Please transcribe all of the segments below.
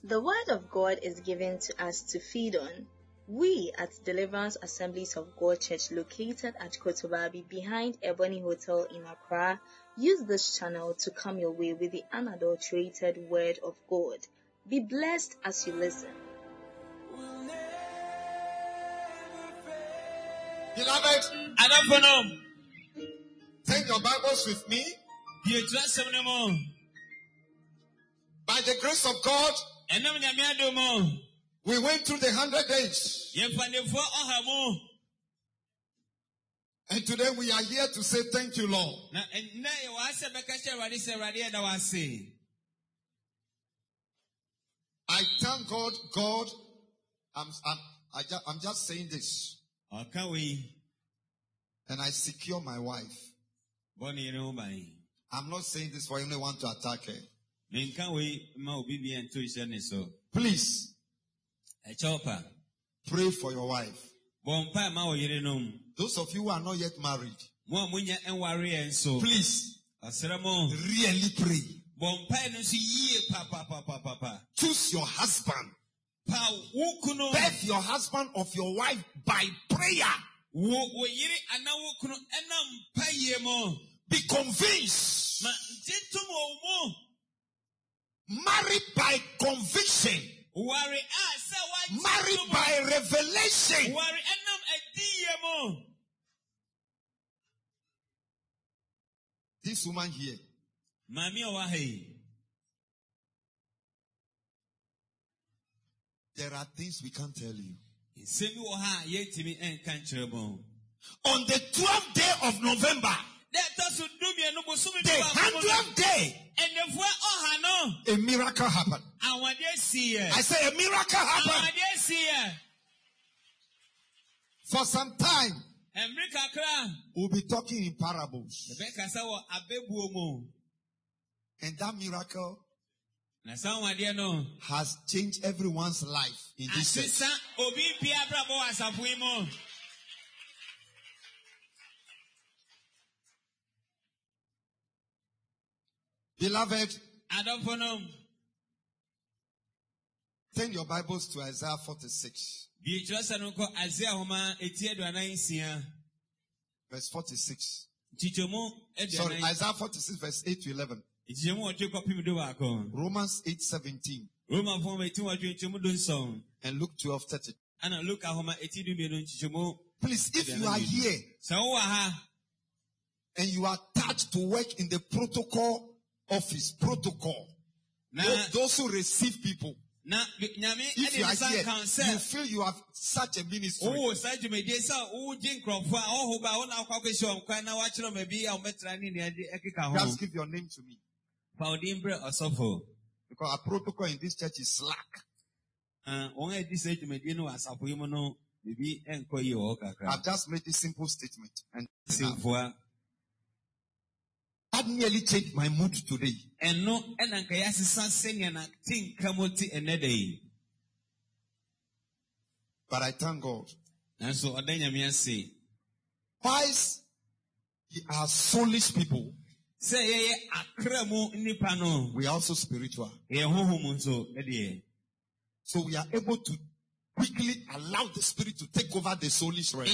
The Word of God is given to us to feed on. We at Deliverance Assemblies of God Church, located at Kotobabi behind Ebony Hotel in Accra, use this channel to come your way with the unadulterated Word of God. Be blessed as you listen. Beloved, take your Bibles with me. By the grace of God, we went through the 100 days. And today we are here to say thank you, Lord. I thank God. I'm just saying this. And I secure my wife. I'm not saying this for anyone to attack her. Please pray for your wife. Those of you who are not yet married, please really pray. Choose your husband. Birth your husband of your wife by prayer. Be convinced. Married by conviction. Married by revelation. This woman here, there are things we can't tell you. On the 12th day of November, the 100th day, a miracle happened. I say a miracle happened. For some time, we'll be talking in parables. And that miracle has changed everyone's life in this church. Beloved, turn your Bibles to Isaiah 46. Verse 46. Sorry, Isaiah 46 verse 8 to 11. Romans 8:17. And Luke 12:30. Please, if you are here and you are touched to work in the protocol office, those who receive people, if you are here, you feel you have such a ministry. Just give your name to me. Because our protocol in this church is slack. I've just made this simple statement. And that nearly changed my mood today. But I thank God. Whilst we are soulish people, we are also spiritual. So we are able to quickly allow the Spirit to take over the soulish realm.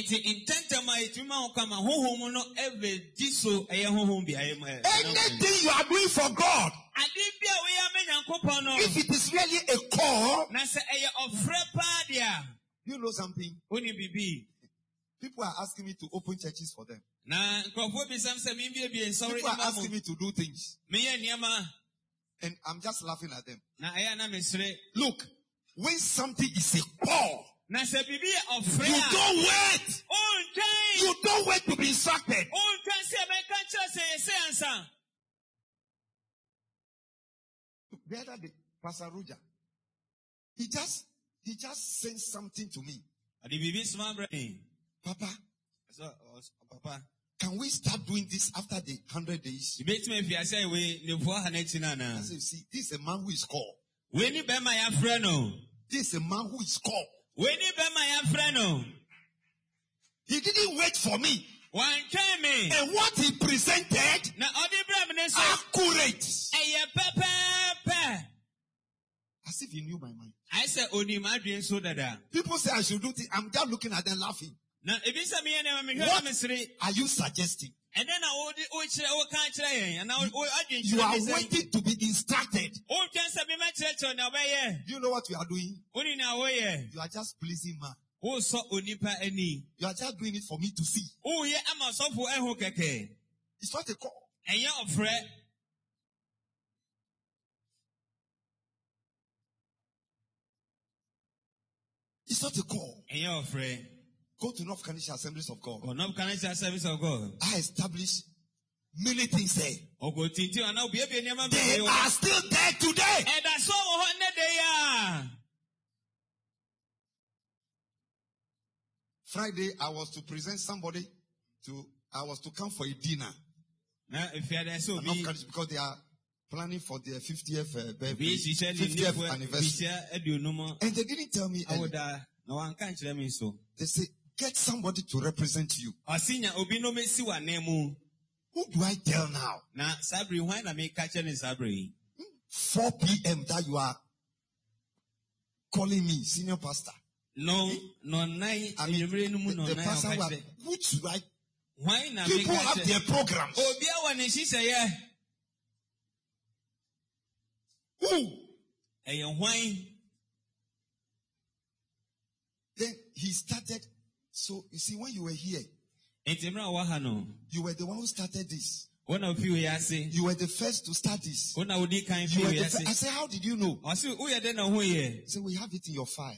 Anything you are doing for God, if it is really a call, you know something? People are asking me to open churches for them. People are asking me to do things. And I'm just laughing at them. Look, when something is a call, you don't wait. You don't wait to be instructed. The other day, Pastor Ruja, he just sent something to me. Papa, can we start doing this after the 100 days? I said, see, this is a man who is called. This is a man who is called. He didn't wait for me. And what he presented, accurate. I As if he knew my mind. I said, People say I should do things. I'm just looking at them laughing. What are you suggesting? And then you are waiting to be instructed. Do you know what you are doing? You are just pleasing man. You are just doing it for me to see. It's not a call. It's not a call. Go to North Canadian Assemblies of God. I established many things there. They are still there today. Friday, I was to present somebody I was to come for a dinner. Because they are planning for their 50th birthday, 50th anniversary. And they didn't tell me anything. They say, get somebody to represent you. Who do I tell now? 4 p.m. that you are calling me senior pastor. The pastor which should I? People have their programs. Who? Then he started. So you see, when you were here, you were the one who started this. You were the first to start this. I said, how did you know? He said, we have it in your file.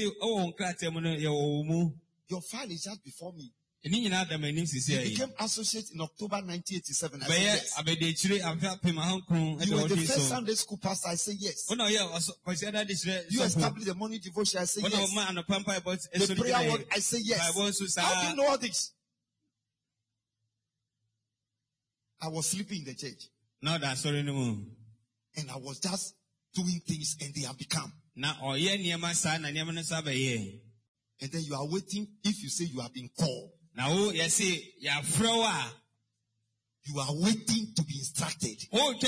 Your file is just before me. He became associate in October 1987. I said, yes. You were the first Sunday school pastor. I said, yes. You established the morning devotion. I said, yes. The prayer word. I said, yes. How do you know all this? I was sleeping in the church. And I was just doing things and they have become. And then you are waiting if you say you have been called. You are waiting to be instructed.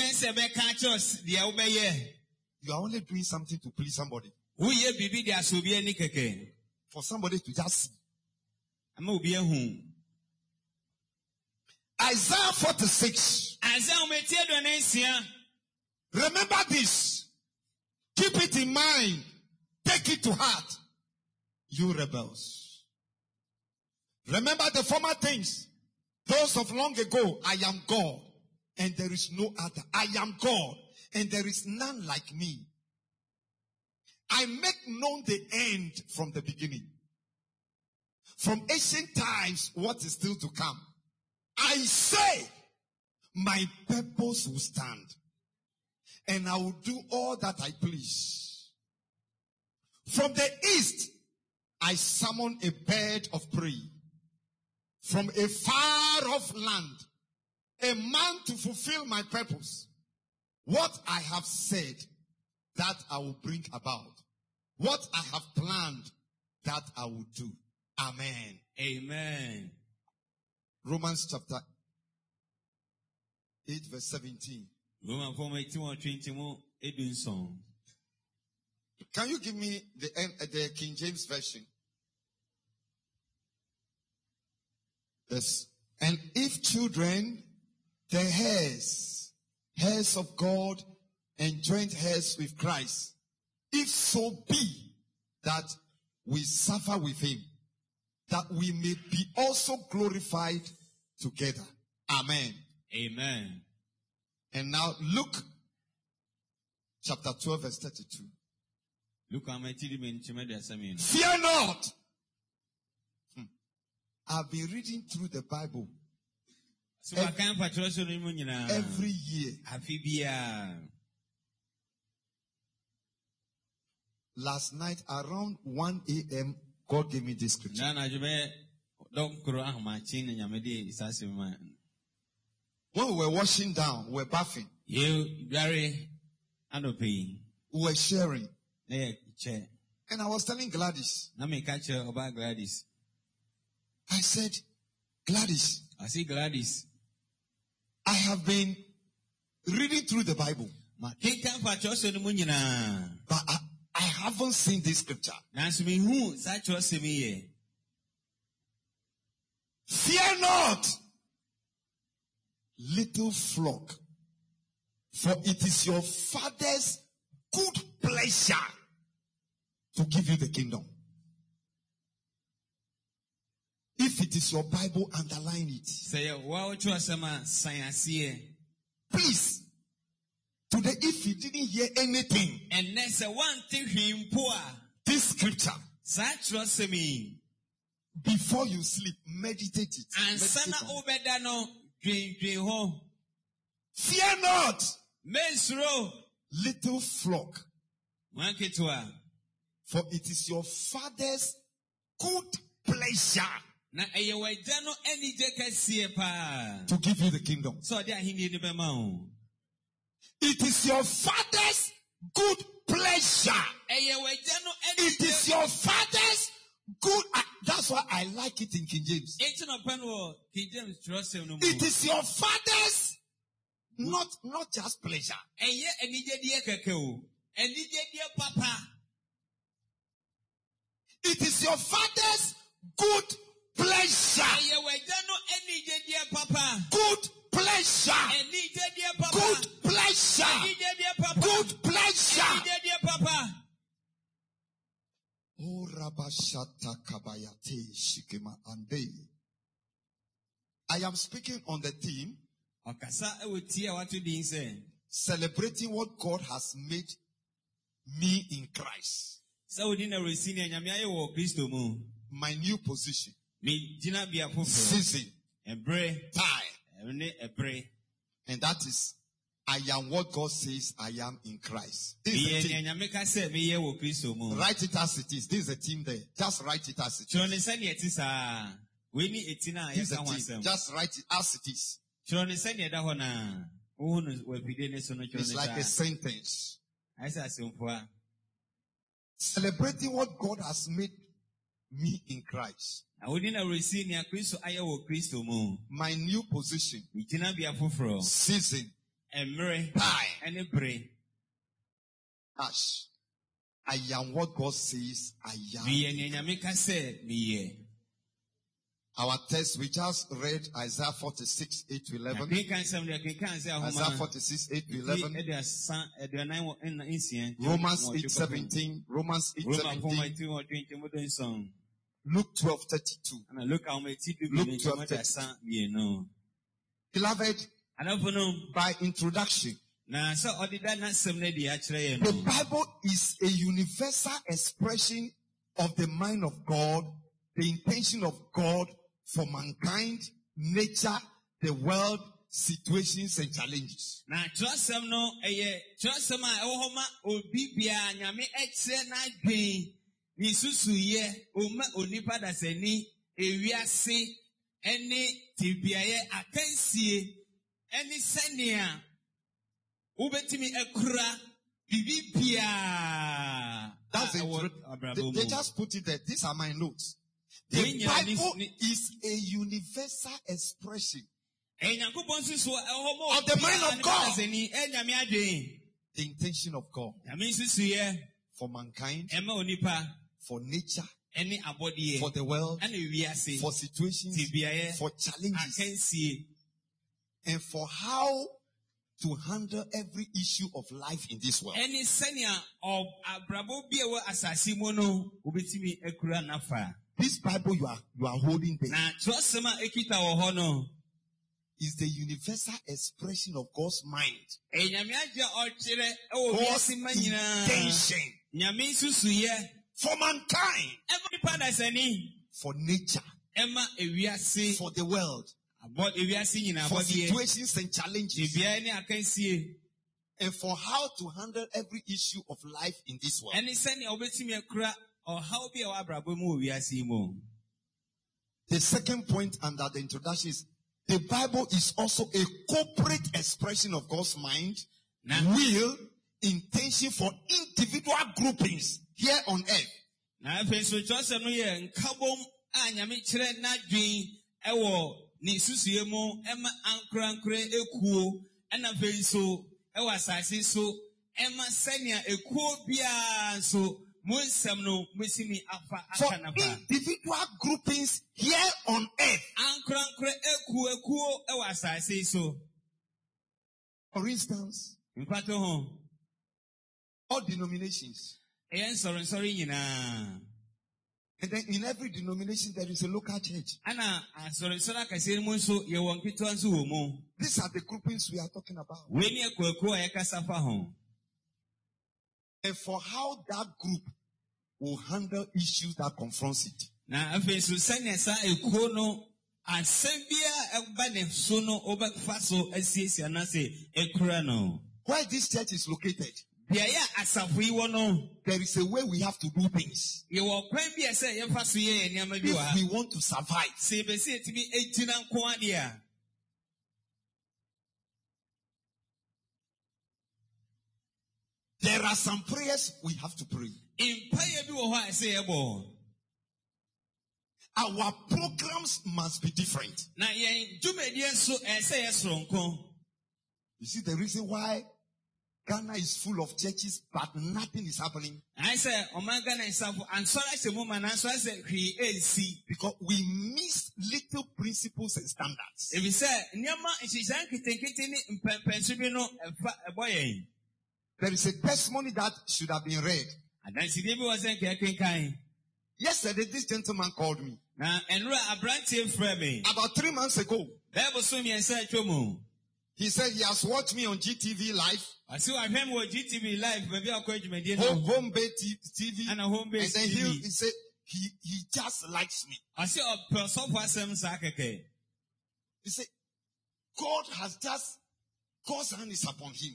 You are only doing something to please somebody. For somebody to just see. Isaiah 46. Remember this. Keep it in mind. Take it to heart. You rebels. Remember the former things. Those of long ago. I am God. And there is no other. I am God. And there is none like me. I make known the end from the beginning. From ancient times, what is still to come. I say, my purpose will stand. And I will do all that I please. From the east, I summon a bird of prey. From a far off land, a man to fulfill my purpose. What I have said, that I will bring about. What I have planned, that I will do. Amen. Amen. Romans chapter 8 verse 17. Can you give me the King James version? Yes. And if children, the heirs of God and joint heirs with Christ, if so be that we suffer with him, that we may be also glorified together. Amen. Amen. And now Luke chapter 12 verse 32. Fear not. I've been reading through the Bible every year. Last night around 1 a.m. God gave me this scripture. When we were washing down, we were bathing. We were sharing. And I was telling Gladys. I said, Gladys. I have been reading through the Bible. But I haven't seen this scripture. Fear not, little flock, for it is your Father's good pleasure to give you the kingdom. If it is your Bible, underline it. Please. Today, if you didn't hear anything, this scripture, before you sleep, meditate it. Fear not, little flock, for it is your Father's good pleasure to give you the kingdom. It is your Father's good pleasure. It is your Father's good. That's why I like it in King James. It is your Father's not just pleasure. It is your Father's good pleasure. Good pleasure. Good pleasure. Good pleasure. Oh, Rabashata Kabayate Shikima Ande. I am speaking on the theme celebrating what God has made me in Christ. My new position, season, time, and that is I am what God says I am in Christ. Write it as it is. This is a team there. Just write it as it is. This is a team. Just write it as it is. It's like a sentence. Celebrating what God has made me in Christ. My new position, season, time. Ash. I am what God says I am. Our text, we just read Isaiah 46, 8 to 11. Isaiah 46, 8 to 11. Romans 8, 17. Romans 8, 17. Luke 12, 32. Luke 12, 32. Beloved, by introduction, the Bible is a universal expression of the mind of God, the intention of God for mankind, nature, the world, situations and challenges. That's it. They just put it there. These are my notes. The Bible is a universal expression of the mind of God, the intention of God for mankind, for nature, for the world, for situations, for challenges, and for how to handle every issue of life in this world. This Bible you are holding there is the universal expression of God's mind, God's intention for mankind, for nature, for the world, for situations and challenges, and for how to handle every issue of life in this world. The second point under the introduction is the Bible is also a corporate expression of God's mind, will, intention for individual groupings here on earth. For individual groupings here on earth. For instance, all denominations. And then in every denomination there is a local church. These are the groupings we are talking about. And for how that group will handle issues that confronts it. Where this church is located, there is a way we have to do things if we want to survive. There are some prayers we have to pray. Our programs must be different. You see the reason why Ghana is full of churches, but nothing is happening? Because we miss little principles and standards. There is a testimony that should have been read. Yesterday, this gentleman called me. About 3 months ago, he said he has watched me on GTV Live. Home Bay TV. And then he said he just likes me. He said God has just, God's hand is upon him.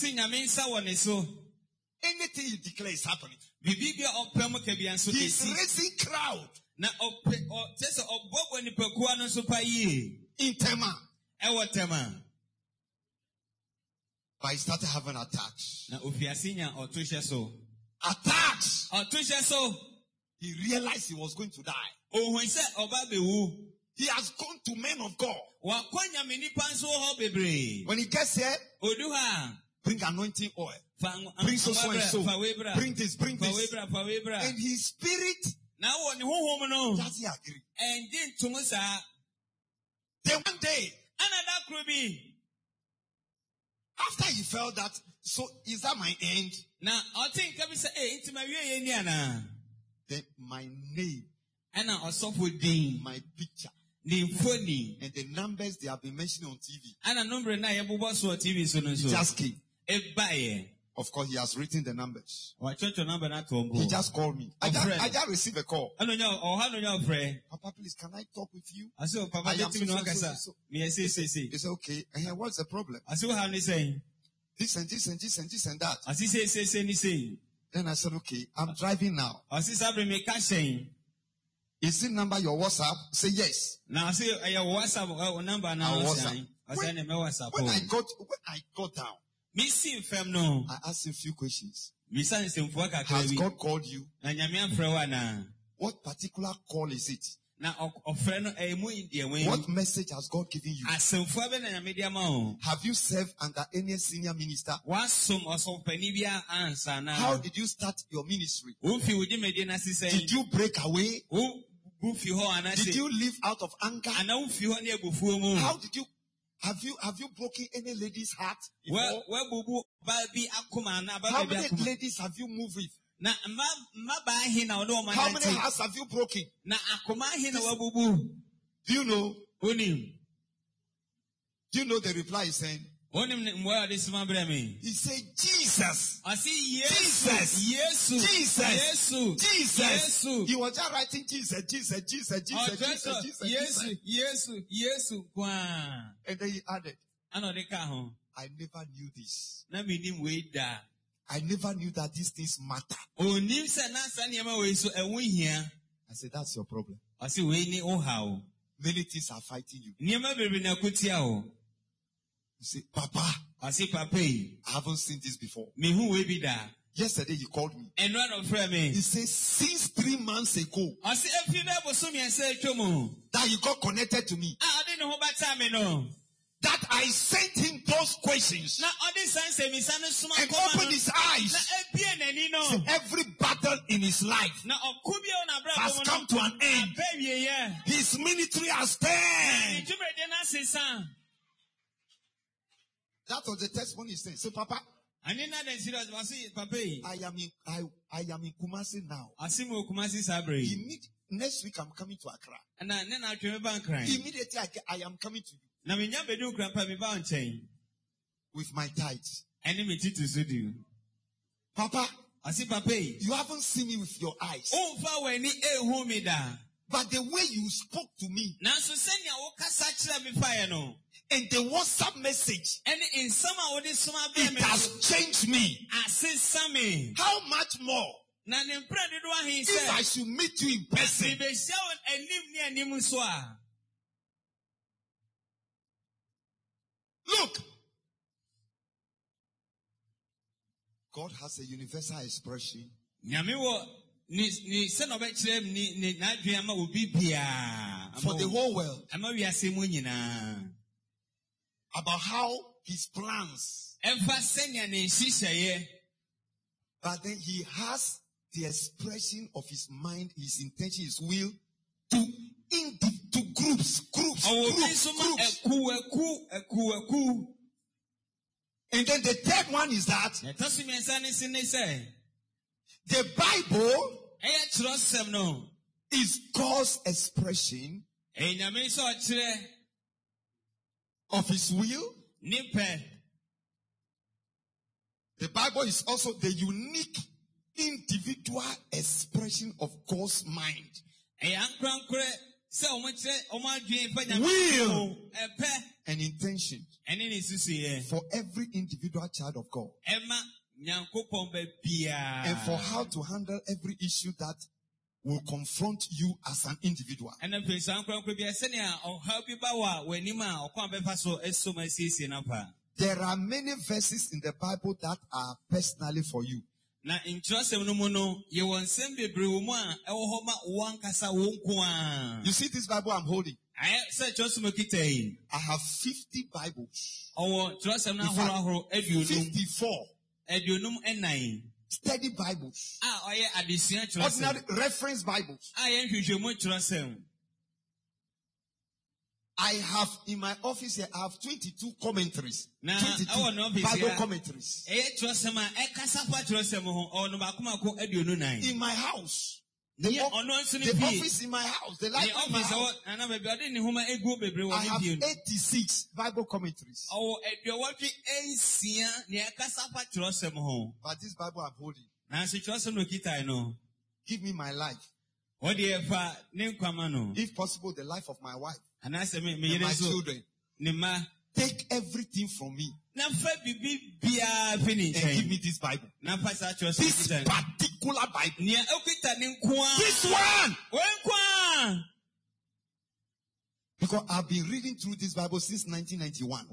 Anything he declares is happening. He's raising crowd in Tema. But he started having attacks. Attacks. He realized he was going to die. He has gone to men of God. When he gets here, bring anointing oil. Bring so and so. Bring this. And his spirit doesn't agree. Then one day, after he felt that, so is that my end? Then my name, my picture, and the numbers they have been mentioning on TV, just came. Of course, he has written the numbers. He just called me. I just received a call. Papa, please, can I talk with you? I said, He said, okay. And what's the problem? This and that. Then I said, okay, I'm driving now. Is the number your WhatsApp? Say yes. Now I say your WhatsApp number now. When I got down, I asked him a few questions. Has God called you? What particular call is it? What message has God given you? Have you served under any senior minister? How did you start your ministry? Did you break away? Did you live out of anger? How did you? Have you broken any lady's heart? How many ladies have you moved with? How many hearts have you broken? Do you know? Do you know the reply is saying? He said, Jesus. Jesus. He was just writing Jesus. And then he added, I never knew this. I never knew that these things matter. I said, that's your problem. Many things are fighting you. You say, Papa, I haven't seen this before. Yesterday he called me. He said, since 3 months ago, that he got connected to me, that I sent him those questions and opened his eyes. So every battle in his life has come to an end. His ministry has turned. That was the testimony he said. So, Papa, I am in Kumasi now. Next week I'm coming to Accra. Immediately I am coming to you with my tithes. Papa, you haven't seen me with your eyes. But the way you spoke to me and the WhatsApp message, it has changed me. How much more if I should meet you in person? Look, God has a universal expression for the whole world about how his plans. But then he has the expression of his mind, his intention, his will to groups. And then the third one is that the Bible is God's expression of his will. The Bible is also the unique individual expression of God's mind, will, and intention for every individual child of God, and for how to handle every issue that will confront you as an individual. There are many verses in the Bible that are personally for you. You see this Bible I'm holding? I have 50 Bibles. 54 study Bibles. Ordinary reference Bibles. I have in my office here, I have 22 commentaries. 22 Bible commentaries. In my house. The office in my house. The library in my house. I have 86 Bible commentaries. But this Bible I'm holding, give me my life. If possible, the life of my wife and my children. Take everything from me and give me this Bible. This particular Bible. This one. Because I've been reading through this Bible since 1991.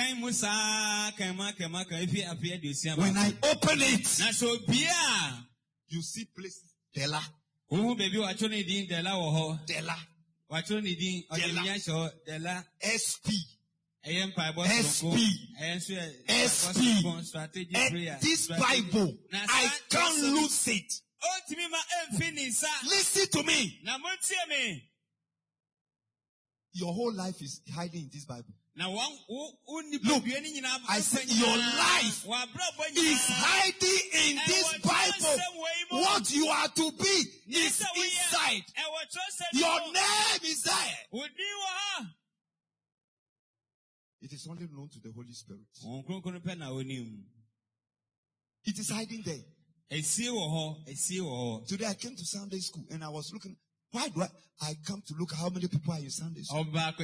When I open it, you see places. Della. SP. And this Bible, I can't lose it. Listen to me. Your whole life is hiding in this Bible. Look, I said your life is hiding in this Bible. What you are to be is inside. Your name is there. It is only known to the Holy Spirit. It is hiding there. Today I came to Sunday school and I was looking. Why do I come to look how many people are in Sunday school? When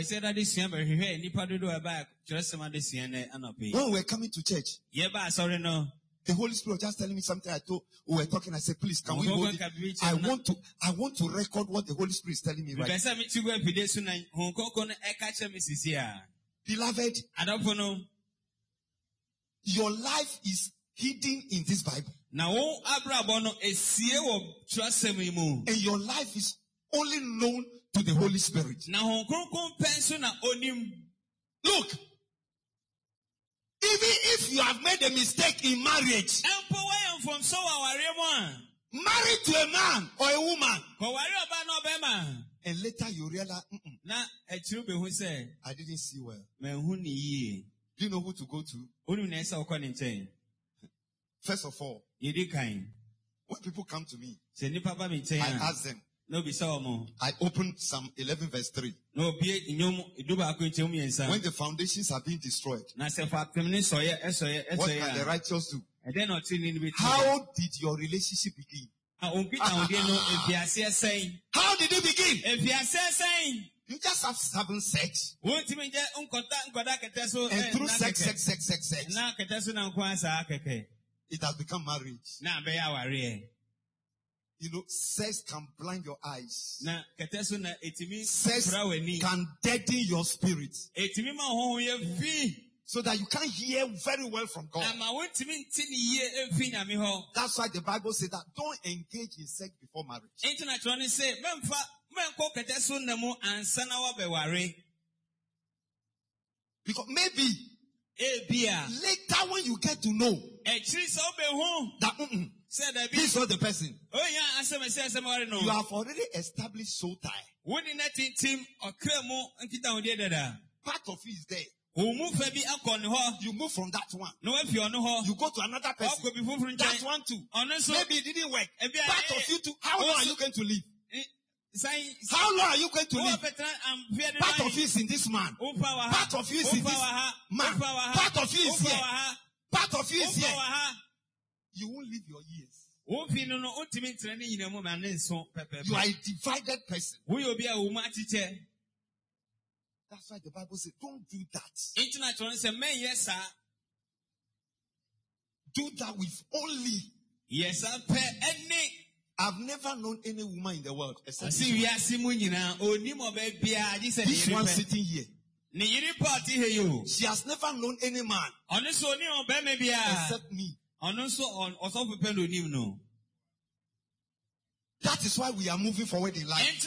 we were coming to church, the Holy Spirit was just telling me something. We were talking. I said, please, can we hold it? I want to record what the Holy Spirit is telling me right now. Beloved, your life is hidden in this Bible. And your life is only known to the Holy Spirit. Look, if you have made a mistake in marriage, married to a man or a woman, and later you realize, I didn't see well. Do you know who to go to? First of all, when people come to me, I ask them. I open Psalm 11 verse 3. When the foundations have been destroyed, what can the righteous do? How did your relationship begin? How did it begin? You just have having sex. And through sex, it has become marriage. You know, sex can blind your eyes. Sex can deaden your spirit. So that you can't hear very well from God. That's why the Bible says that don't engage in sex before marriage. Because maybe later when you get to know that this is not the person, you have already established soul tie. Part of it is there. You move from that one. You go to another person. That one too. Maybe it didn't work. Part of you too. How long are you going to live? How long are you going to live? Part of you is in this man. Part of you is in this man. Part of you is here. Part of you is here. You won't live your years. You are a divided person. That's why the Bible says, don't do that. Do that with only. Yes, I've never known any woman in the world except this one sitting here. She has never known any man except me. That is why we are moving forward in life.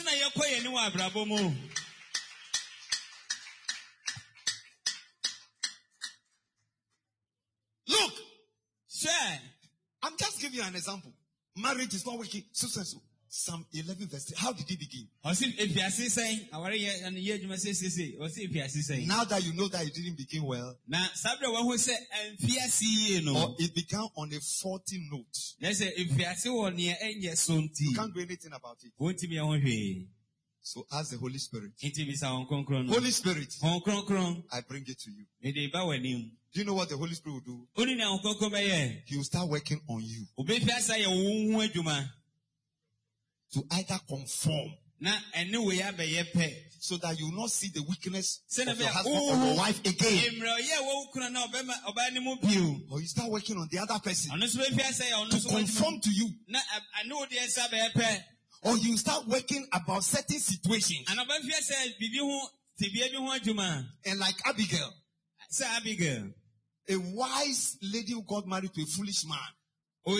Look, I'm just giving you an example. Marriage is not working. So. Psalm 11 verse 3. How did it begin? Now that you know that it didn't begin well, or it began on a faulty note, you can't do anything about it. So ask the Holy Spirit. Holy Spirit, I bring it to you. Do you know what the Holy Spirit will do? He will start working on you to either conform, so that you will not see the weakness of your husband or your wife again. Or you start working on the other person to conform to you. Or you start working about certain situations. And like Abigail, a wise lady who got married to a foolish man. God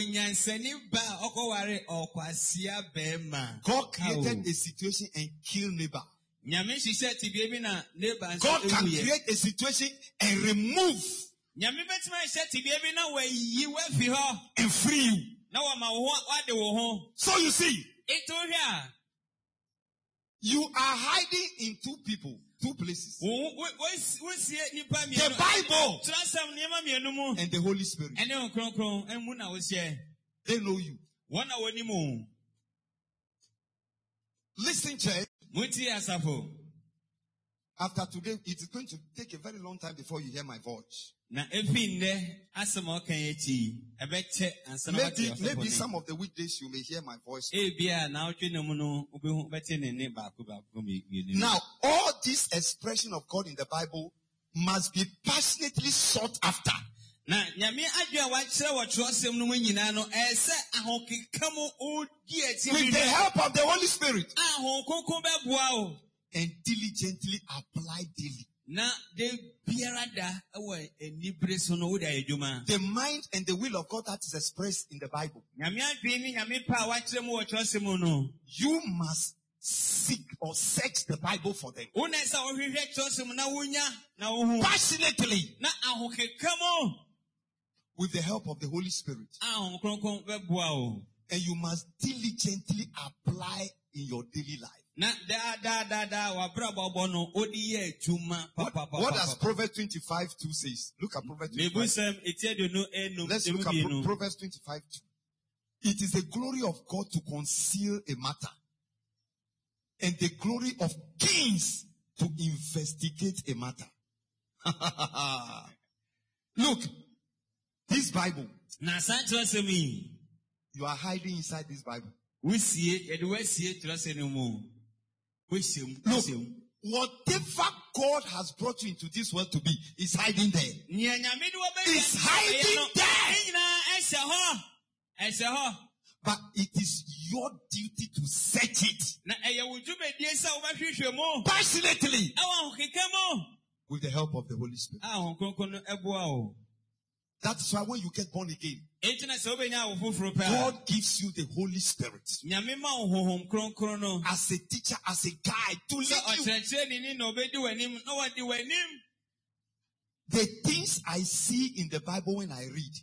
created a situation and killed neighbor. God can create a situation and remove and free you. So you see, you are hiding in two places. The Bible and the Holy Spirit. They know you. Listen, church. After today, it is going to take a very long time before you hear my voice. Maybe some of the weekdays you may hear my voice. Now, all this expression of God in the Bible must be passionately sought after. With the help of the Holy Spirit. And diligently apply daily. The mind and the will of God that is expressed in the Bible. You must seek or search the Bible for them. Passionately. with the help of the Holy Spirit. And you must diligently apply in your daily life. What does Proverbs 25:2 says? Look at Proverbs 25:2. Let's look at Proverbs 25:2. It is the glory of God to conceal a matter, and the glory of kings to investigate a matter. Look, this Bible. You are hiding inside this Bible. Look, whatever God has brought you into this world to be is hiding there. It's hiding there. But it is your duty to search it passionately with the help of the Holy Spirit. That's why when you get born again, God gives you the Holy Spirit as a teacher, as a guide to lead you. The things I see in the Bible when I read,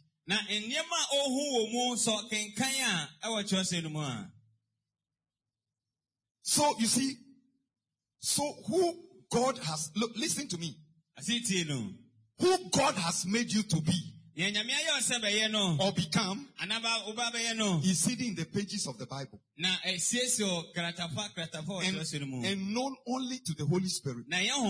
so you see, so who God has, look, listen to me, who God has made you to be or become is hidden in the pages of the Bible and known only to the Holy Spirit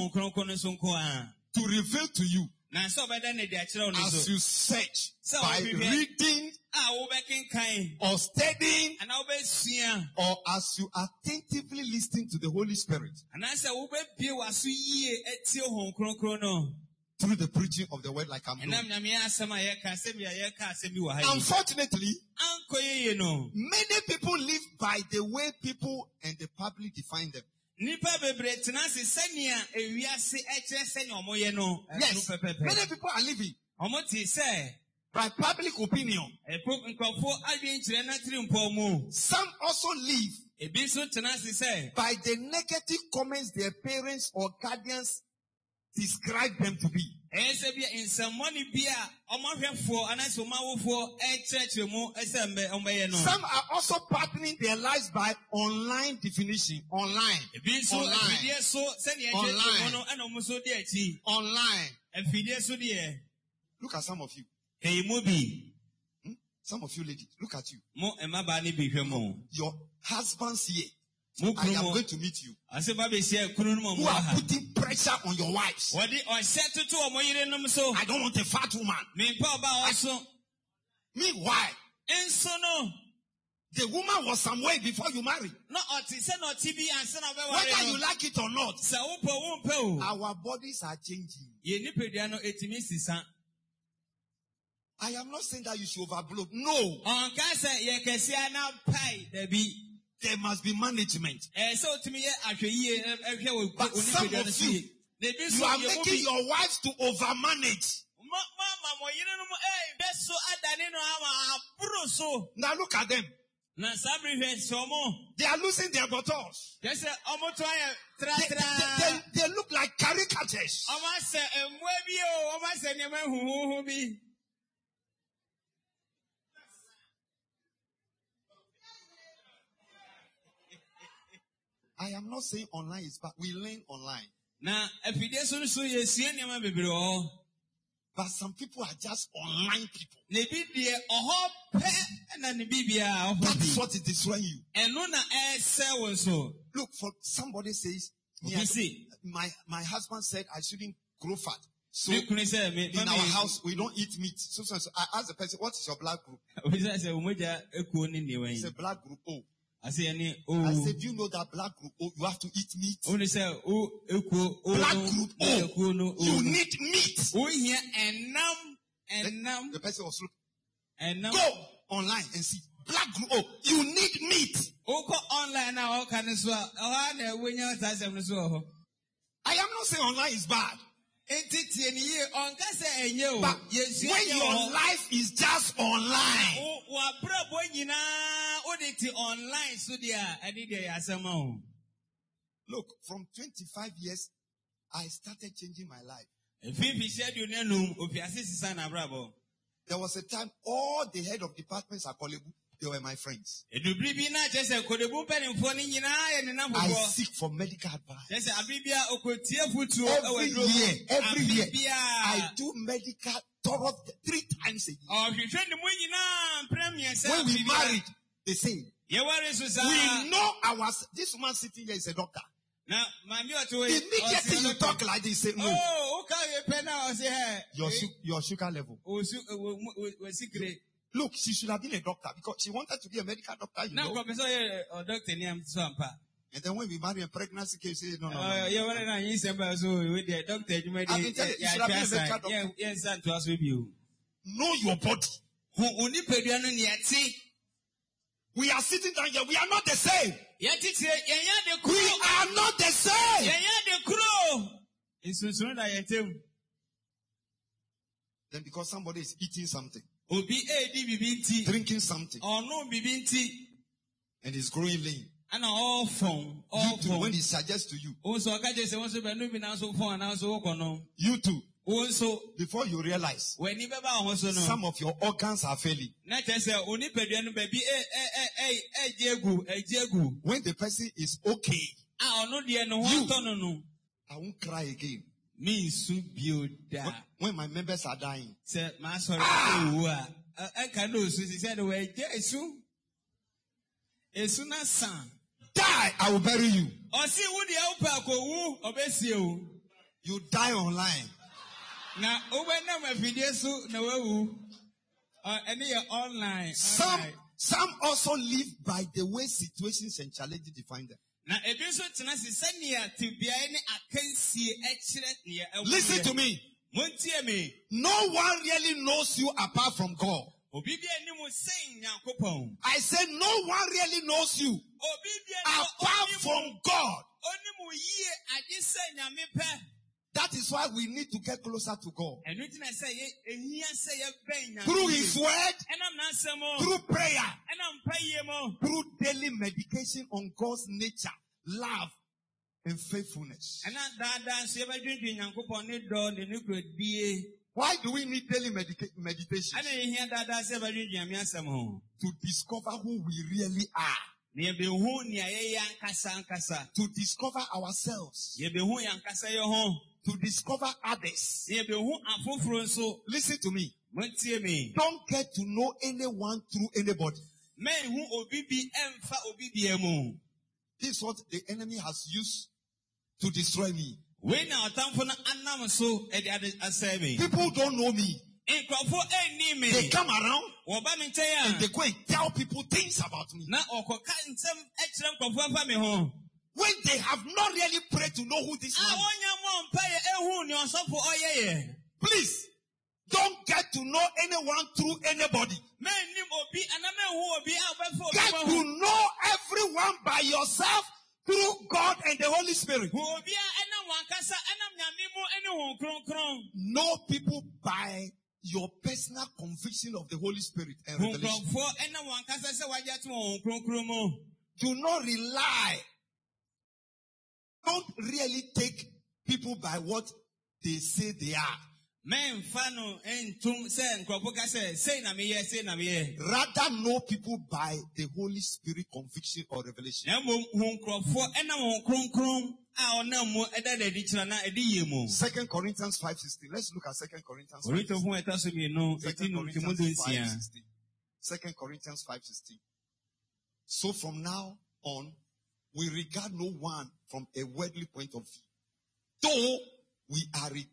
to reveal to you as you search by reading or studying or as you attentively listen to the Holy Spirit through the preaching of the word like I'm doing. Unfortunately, many people live by the way people and the public define them. Yes, many people are living by public opinion. Some also live by the negative comments their parents or guardians describe them to be. Some are also partnering their lives by online definition. Online. Look at some of you. Some of you ladies, look at you. Your husband's here. I am going to meet you. Who are putting pressure on your wives. I don't want a fat woman. Meanwhile, the woman was somewhere before you married. Whether you like it or not, our bodies are changing. I am not saying that you should overblow. No. There must be management. But some of you, you are making your wives to overmanage. Now look at them. They are losing their bottles. They look like caricatures. I am not saying online is bad. We learn online. But some people are just online people. That's what is destroying you. Look, for somebody says, my husband said I shouldn't grow fat. So in our house, we don't eat meat. So I asked the person, what is your blood group? He said, blood group O. I said, do you know that blood group O, you have to eat meat? Blood group O, you need meat. The person was looking. Go online and see. Blood group O, you need meat. I am not saying online is bad. But when your life is just online, look, from 25 years, I started changing my life. There was a time all the head of departments at Korle Bu, they were my friends. I seek for medical advice. Every year, I do medical thorough 3 times a year. When we married, they say, we know this woman sitting here is a doctor. Now, immediately you talk like this, say, no. Your sugar level. Look, she should have been a doctor because she wanted to be a medical doctor. You know? And then when we marry a pregnancy case, you say, no. I've been telling you, you should have been a medical doctor. Know your body. We are sitting down here. We are not the same. We are not the same. Then because somebody is eating something, drinking something, and is growing lean, you too, when he suggests to you, you too, before you realize, some of your organs are failing. When the person is okay, I won't cry again. When my members are dying, die, I will bury you. You die online. Some also live by the way situations and challenges define them. Listen to me. No one really knows you apart from God. I said no one really knows you apart from God. That is why we need to get closer to God. Through His word, through prayer, through daily meditation on God's nature, love, and faithfulness. Why do we need daily meditation? To discover who we really are. To discover ourselves. To discover others. Listen to me. Don't get to know anyone through anybody. This is what the enemy has used to destroy me. People don't know me. They come around and they go and tell people things about me. When they have not really prayed to know who this man is. Please, don't get to know anyone through anybody. Get to know everyone by yourself through God and the Holy Spirit. Know people by your personal conviction of the Holy Spirit and revelation. Do not rely. Don't really take people by what they say they are. Rather know people by the Holy Spirit conviction or revelation. 2 Corinthians 5:16. Let's look at 2 Corinthians 5:16. 2 Corinthians 5:16. So from now on, we regard no one from a worldly point of view. Though we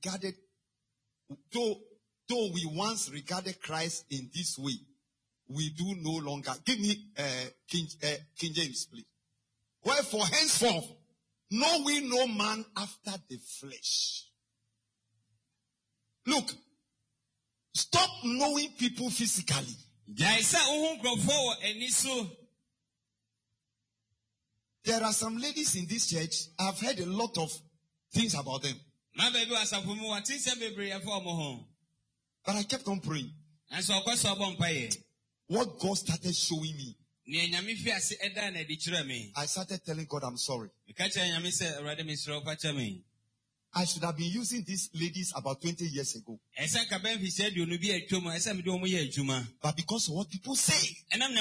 once regarded Christ in this way, we do no longer. Give me King James, please. Wherefore, henceforth, know we no man after the flesh. Look, stop knowing people physically. There are some ladies in this church, I've heard a lot of things about them. But I kept on praying. What God started showing me, I started telling God, I'm sorry. I should have been using these ladies about 20 years ago. But because of what people say,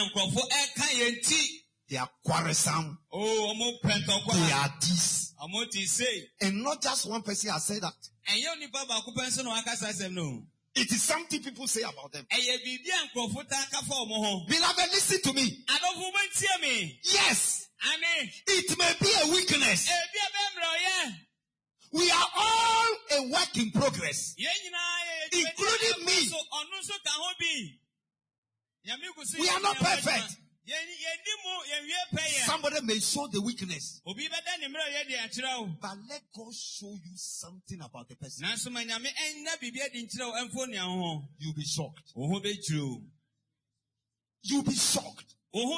they are quarrelsome. They are this. And not just one person has said that. It is something people say about them. Beloved, listen to me. Yes, it may be a weakness. We are all a work in progress, including me. We are not perfect. Somebody may show the weakness, but let God show you something about the person. You'll be shocked. You'll be shocked.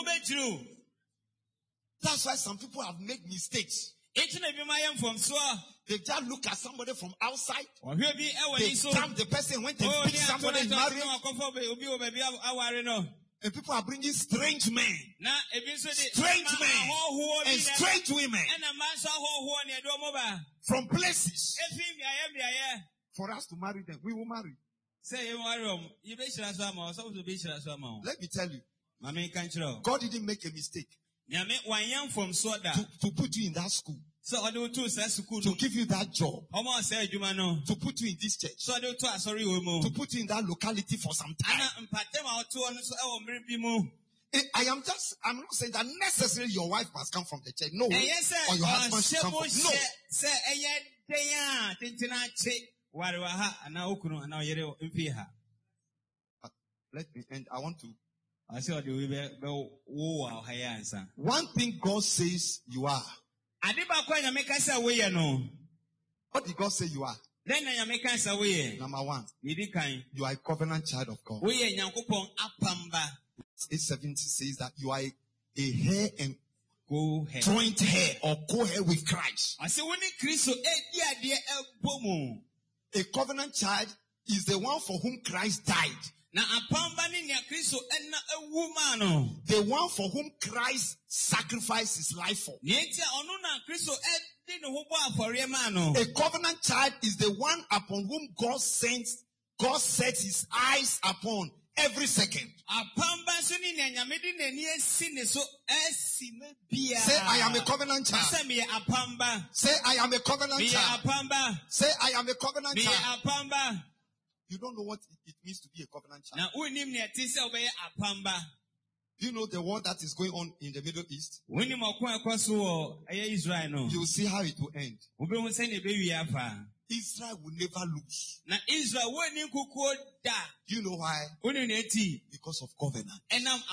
That's why some people have made mistakes. They just look at somebody from outside. They stamp the person, went and pick somebody and married. And people are bringing strange men, and strange women from places for us to marry them. We will marry. Let me tell you, God didn't make a mistake to put you in that school, to give you that job, to put you in this church, to put you in that locality for some time. I'm not saying that necessarily your wife must come from the church. No. Or your husband should come from. No. Let me end. I want to. One thing God says you are. What did God say you are? Number one, you are a covenant child of God. 8:70 says that you are a hair and joint hair or co-hair with Christ. A covenant child is the one for whom Christ died. The one for whom Christ sacrificed his life for. A covenant child is the one upon whom God sets his eyes upon every second. Say, I am a covenant child. Say, I am a covenant child. Say, I am a covenant child. You don't know what it means to be a covenant child. Do you know the war that is going on in the Middle East? You will see how it will end. Israel will never lose. Do you know why? Because of covenant.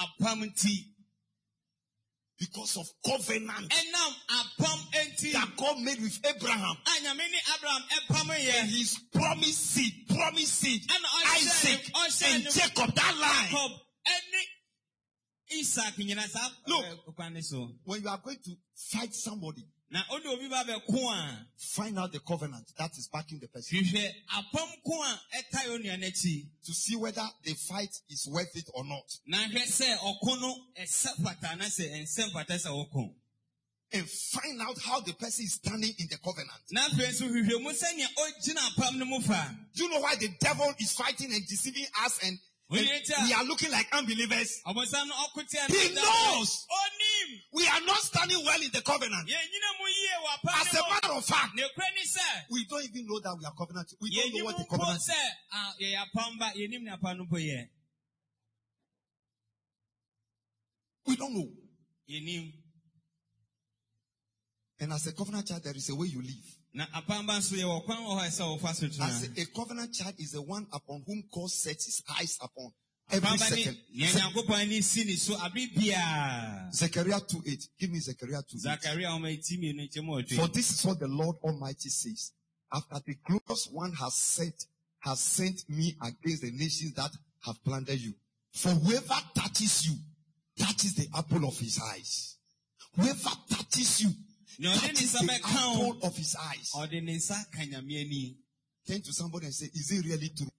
Because of covenant that God made with Abraham. And his promised seed, Isaac and Jacob, that line. Look, when you are going to fight somebody, find out the covenant that is backing the person, to see whether the fight is worth it or not. And find out how the person is standing in the covenant. Do you know why the devil is fighting and deceiving us and we are looking like unbelievers? He knows we are not standing well in the covenant. As a matter of fact, we don't even know that we are covenant. We don't know what the covenant is. We don't know. And as a covenant child, there is a way you live. As a covenant child is the one upon whom God sets his eyes upon every second. Zechariah 2:8. Give me Zechariah 2:8. For this is what the Lord Almighty says. After the glorious one has sent me against the nations that have plundered you. For whoever touches you, touches the apple of his eyes. Whoever touches you, that is the apple of his eyes. Turn to somebody and say, is it really true?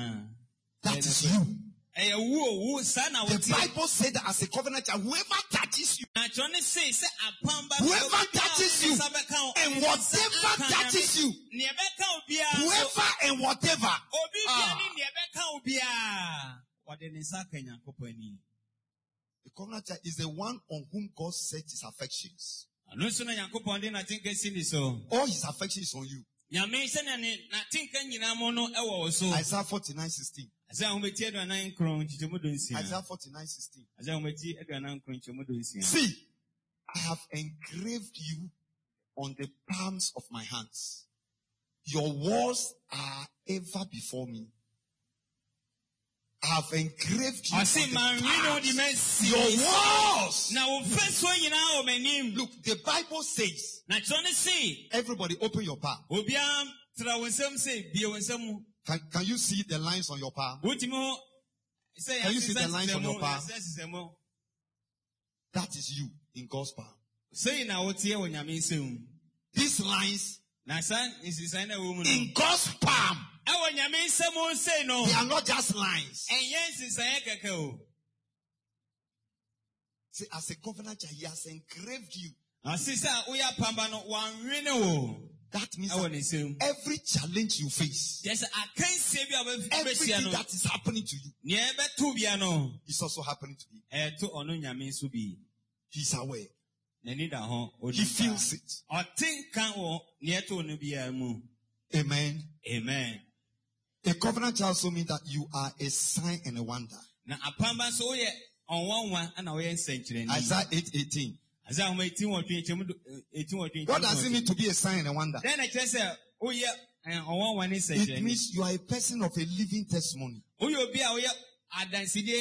That is you. The Bible said that as a covenant child, whoever touches touches you, whoever touches you, and whatever touches you, whoever and whatever. The covenant child is the one on whom God sets his affections. All his affection is on you. Isaiah 49:16. Isaiah 49:16. See, I have engraved you on the palms of my hands. Your walls are ever before me. I have engraved you on the palms. Your walls. Look, the Bible says, everybody open your palm. Can you see the lines on your palm? Can you see the lines on your palm? That is you in God's palm. These lines in God's palm, they are not just lines. See, as a covenant child, he has engraved you. That means that every challenge you face, everything that is happening to you, is also happening to him. He's aware. He feels it. Amen. Amen. A covenant child also means that you are a sign and a wonder. Isaiah 8:18. What does it mean to be a sign and a wonder? It means you are a person of a living testimony. Why are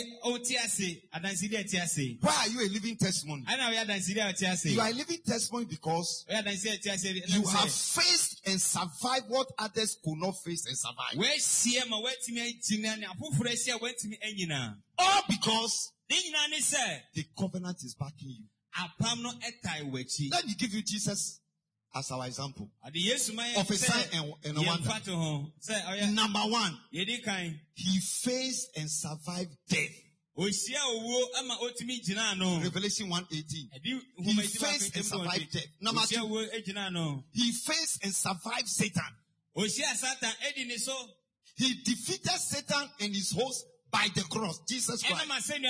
you a living testimony? You are a living testimony because you have faced and survived what others could not face and survive. All because the covenant is backing you. Let me give you Jesus as our example of a sign and a wonder. Number one, he faced and survived death. Revelation 1:18. He faced and survived death. Number two, he faced and survived Satan. He defeated Satan and his host by the cross, Jesus Christ.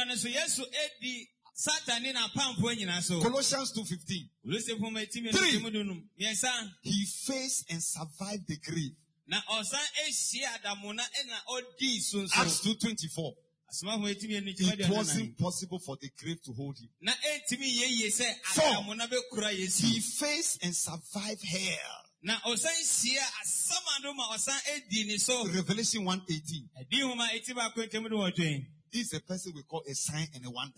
Colossians 2:15. 3. He faced and survived the grave. Acts 2:24. It wasn't possible for the grave to hold him. 4. He faced and survived hell. Revelation 1:18. This is a person we call a sign and a wonder.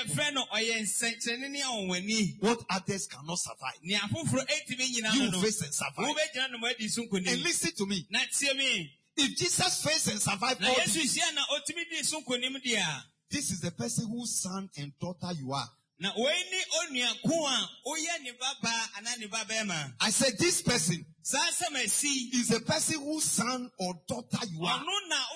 What others cannot survive, you face and survive. And listen to me. If Jesus faced and survived all this, this is the person whose son and daughter you are. I said this person is the person whose son or daughter you are.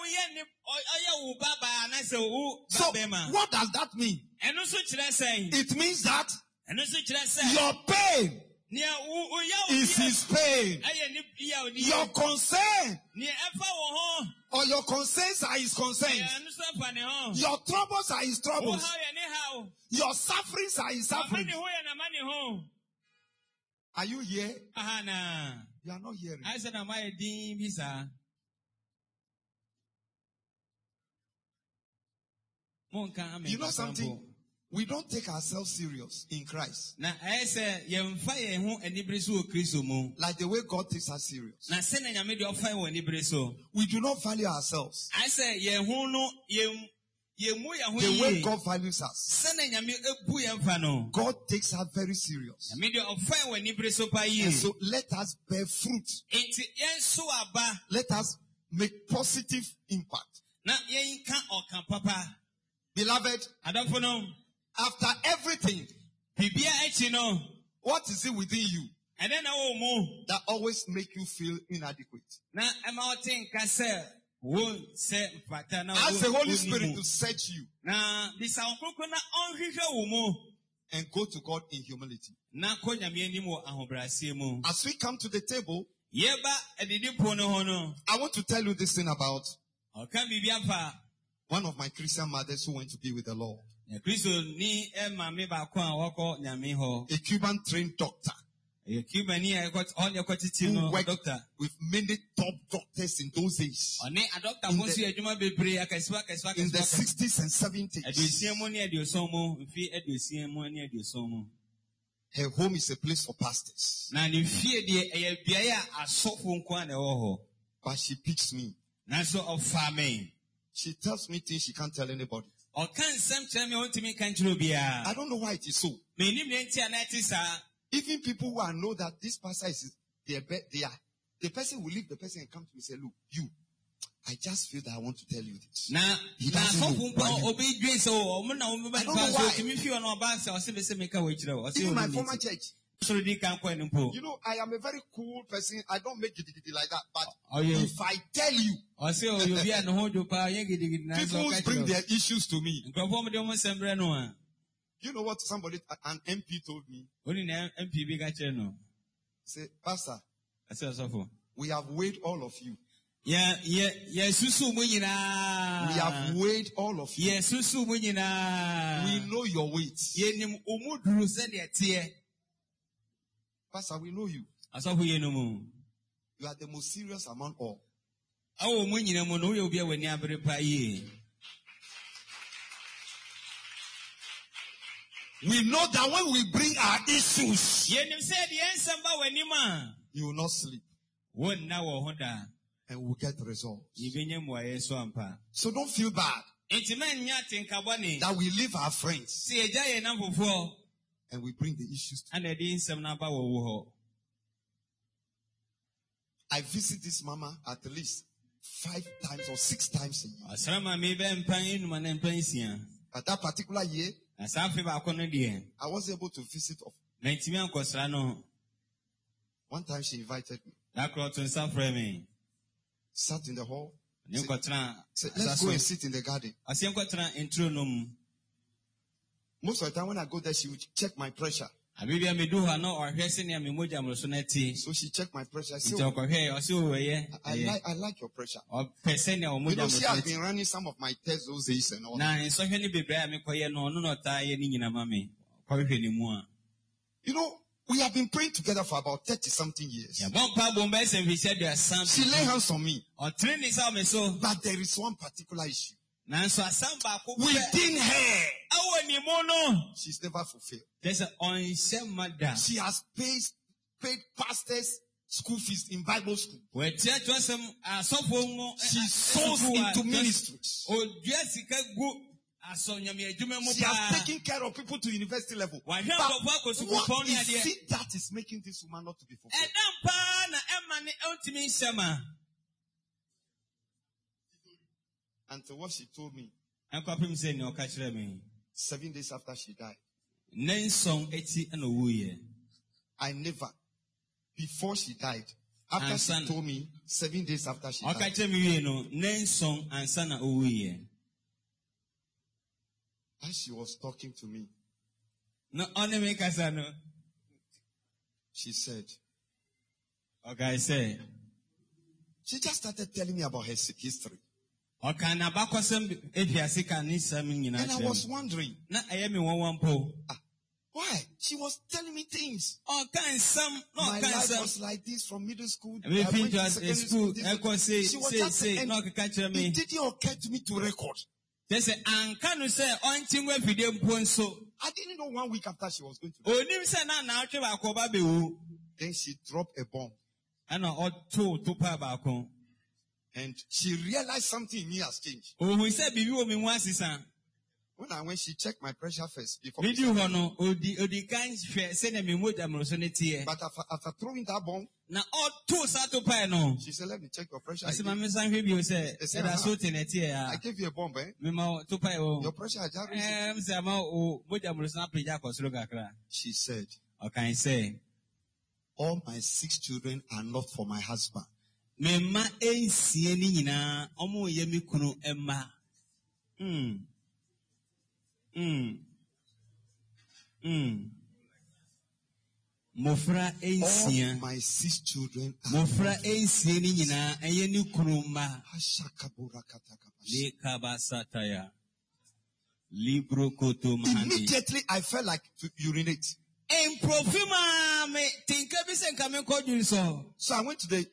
So what does that mean? It means that your pain is his pain. Your concern or your concerns are his concerns. Your troubles are his troubles. Your sufferings are his sufferings. Are you here? You are not hearing. You know something? We don't take ourselves serious in Christ. Like the way God takes us serious. We do not value ourselves the way God values us. God takes us very serious. And so let us bear fruit. Let us make positive impact. Beloved, after everything, what is it within you that always make you feel inadequate? Ask the Holy Spirit to search you. and go to God in humility. As we come to the table, I want to tell you this thing about one of my Christian mothers who went to be with the Lord. A Cuban trained doctor. Who worked with many top doctors in those days. In the 60s and 70s. Her home is a place for pastors. But she picks me. She tells me things she can't tell anybody. I don't know why it is so. Even people who I know that this pastor is the person will leave the person and come to me and say, look, I just feel that I want to tell you this. He doesn't know. I don't know why. Even my former church. You know, I am a very cool person. I don't make it like that. But if I tell you, people bring their issues to me. You know what an MP told me? Say, Pastor, we have weighed all of you. We have weighed all of you. We know your weight. Pastor, we know you. You are the most serious among all. We know that when we bring our issues, you will not sleep. And we'll get results. So don't feel bad that we leave our friends and we bring the issues to them. I visit this mama at least 5 times or 6 times a year. But that particular year, I was able to visit often. One time she invited me. Sat in the hall. Said, let's go and sit in the garden. Most of the time when I go there, she would check my pressure. So she checked my pressure. I said, I like your pressure. You know, she has been running some of my tests those days and all that. You know, we have been praying together for about 30-something years. She lay hands on me. But there is one particular issue. Within her, she's never fulfilled. She has paid pastors school fees in Bible school. She sows into ministries. She has taken care of people to university level. But what is it that is making this woman not to be fulfilled? Until what she told me 7 days after she died. I never, before she died, after she told me 7 days after she died, as she was talking to me, she said, she just started telling me about her history. And I was wondering, why? She was telling me things. My life was like this from middle school. I went to secondary school. She was just saying, it didn't occur to me to record. I didn't know 1 week after she was going to die. Then she dropped a bomb. And she realized something in me has changed. When she checked my pressure first before. But after throwing that bomb, she said, let me check your pressure. I gave you a bomb, eh? Your pressure has just risen. She said, all my 6 children are not for my husband. Mofra all my 6 children are Mofra ni nyina eye ni kuruma. Libro koto mahandi. Immediately I felt like to urinate. So I went to the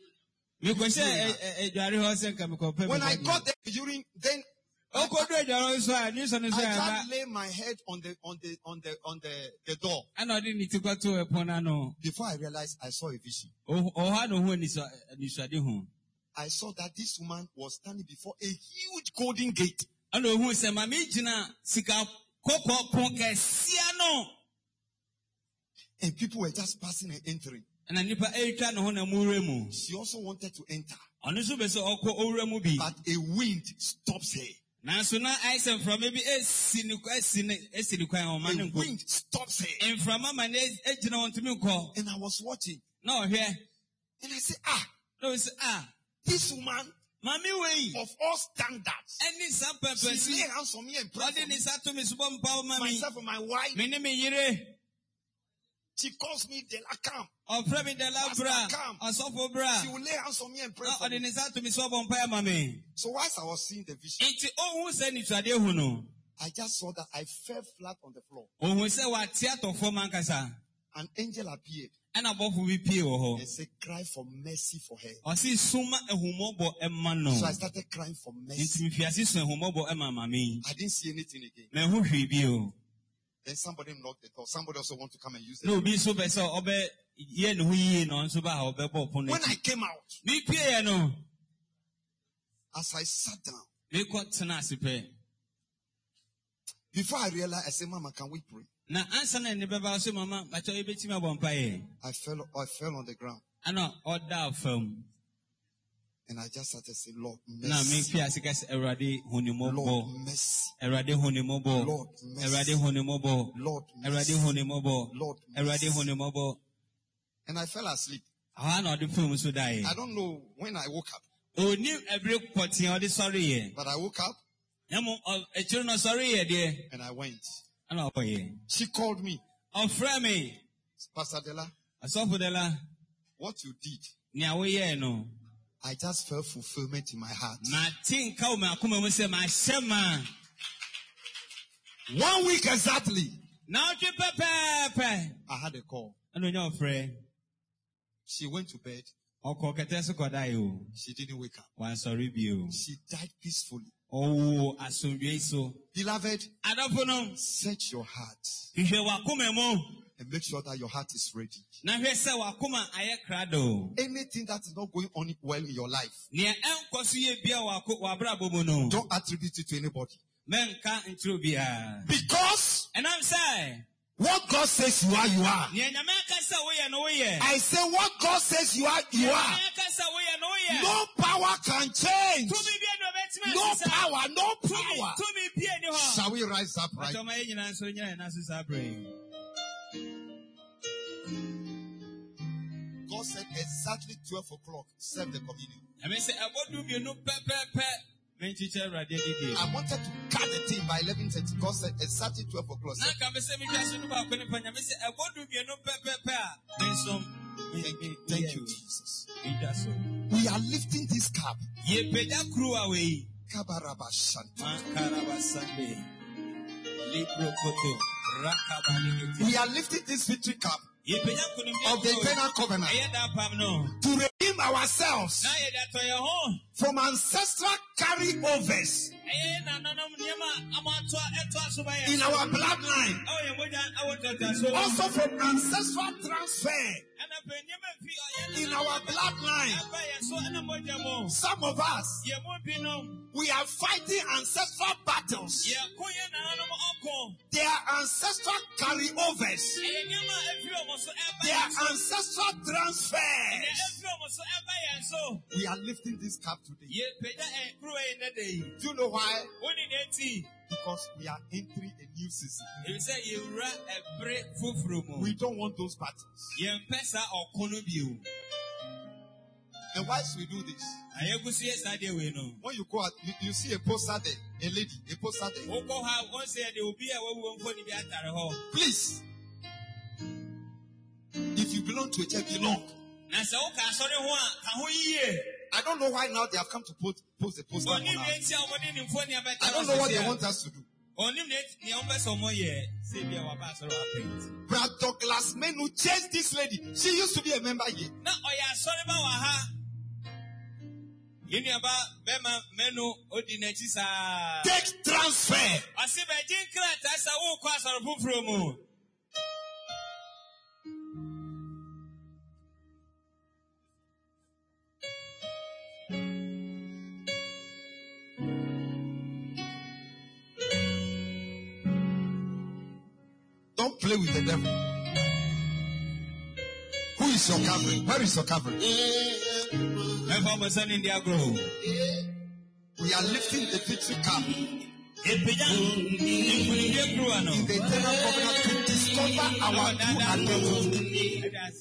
when I got the urine, then I just lay my head on the door. Before I realized, I saw a vision. I saw that this woman was standing before a huge golden gate. And people were just passing and entering. She also wanted to enter. But a wind stops her. A wind stops her. And I was watching. And I said, this woman of all standards, she lay hands on me and prayed for me. Myself and my wife. She calls me Delacam. She will lay hands on me and pray for me. So whilst I was seeing the vision, I just saw that I fell flat on the floor. An angel appeared and said, cry for mercy for her. So I started crying for mercy. I didn't see anything again. Then somebody knocked the door. Somebody also want to come and use it. When I came out, as I sat down, before I realized, I said, Mama, can we pray? I fell on the ground. And I just started saying, Lord, mercy. Lord, mercy. Lord, mercy. Lord, mercy. Lord, mercy. And I fell asleep. I don't know when I woke up. But I woke up. And I went. She called me. Pastor Dela, what you did, I just felt fulfillment in my heart. 1 week exactly, I had a call. She went to bed. She didn't wake up. She died peacefully. Beloved, search your heart and make sure that your heart is ready. Anything that is not going on well in your life, don't attribute it to anybody. Because what God says you are, you are. I say what God says you are, you are. No power can change. No power, no power. Shall we rise up right now? God said exactly 12 o'clock, serve the communion. I wanted to cut the thing by 11:30. God said exactly 12 o'clock. Thank you, Jesus. We are lifting this cup. We are lifting this victory cup of the eternal covenant to redeem ourselves from ancestral carryovers in our bloodline, also from ancestral transfer in our bloodline. Some of us, we are fighting ancestral battles. They are ancestral carryovers. They are ancestral transfers. We are lifting this cup today. Do you know why? Because we are entering a new season. We don't want those battles. And whilst we do this, when you go out, you see a poster there, a lady, a poster there. Please, belong to a church, belong. I don't know why now they have come to post a poster on us. I don't know what they want us to do. Brother Douglas Menu chased this lady. She used to be a member here. Take transfer. Don't play with the devil. Who is your covering? Where is your covering? We are lifting the victory cup in the eternal covenant to discover our true identity.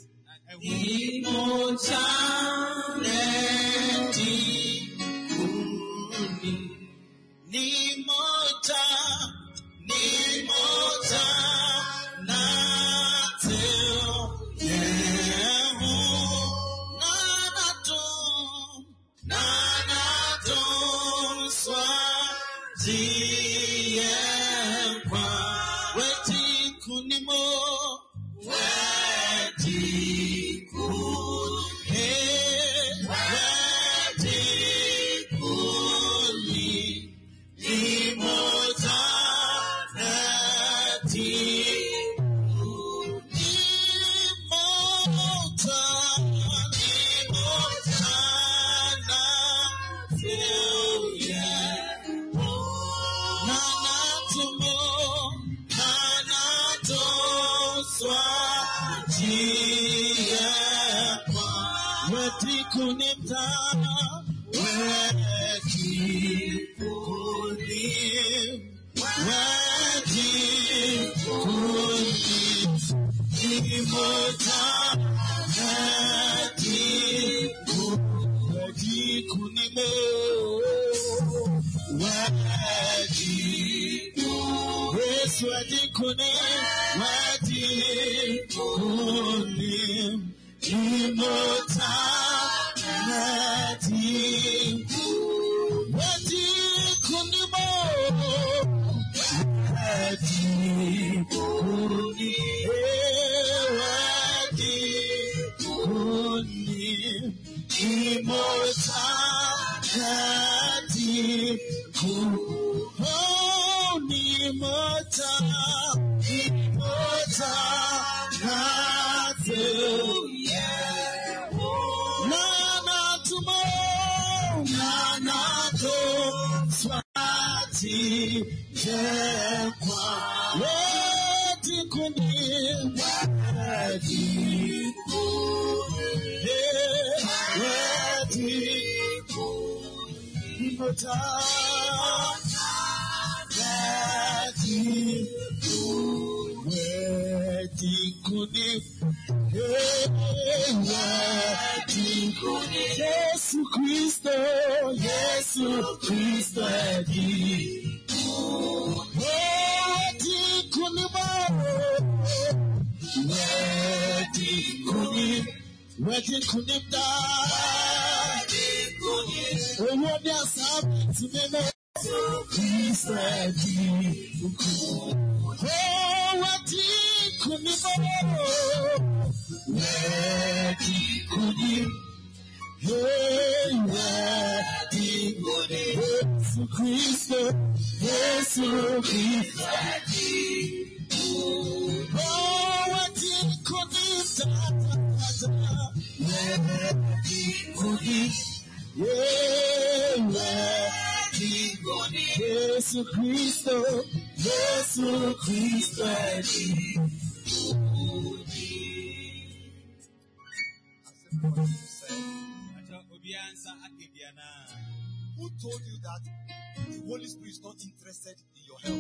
Who told you that the Holy Spirit is not interested in your health?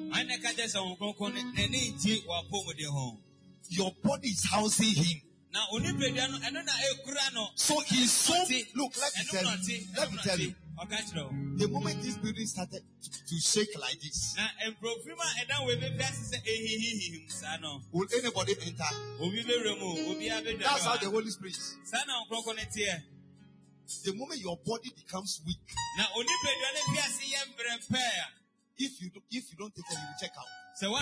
Your body is housing him. So he's so, look, let me tell you. The moment this building started to shake like this, will anybody enter? That's how the Holy Spirit is. The moment your body becomes weak, if you don't take care, you will check out.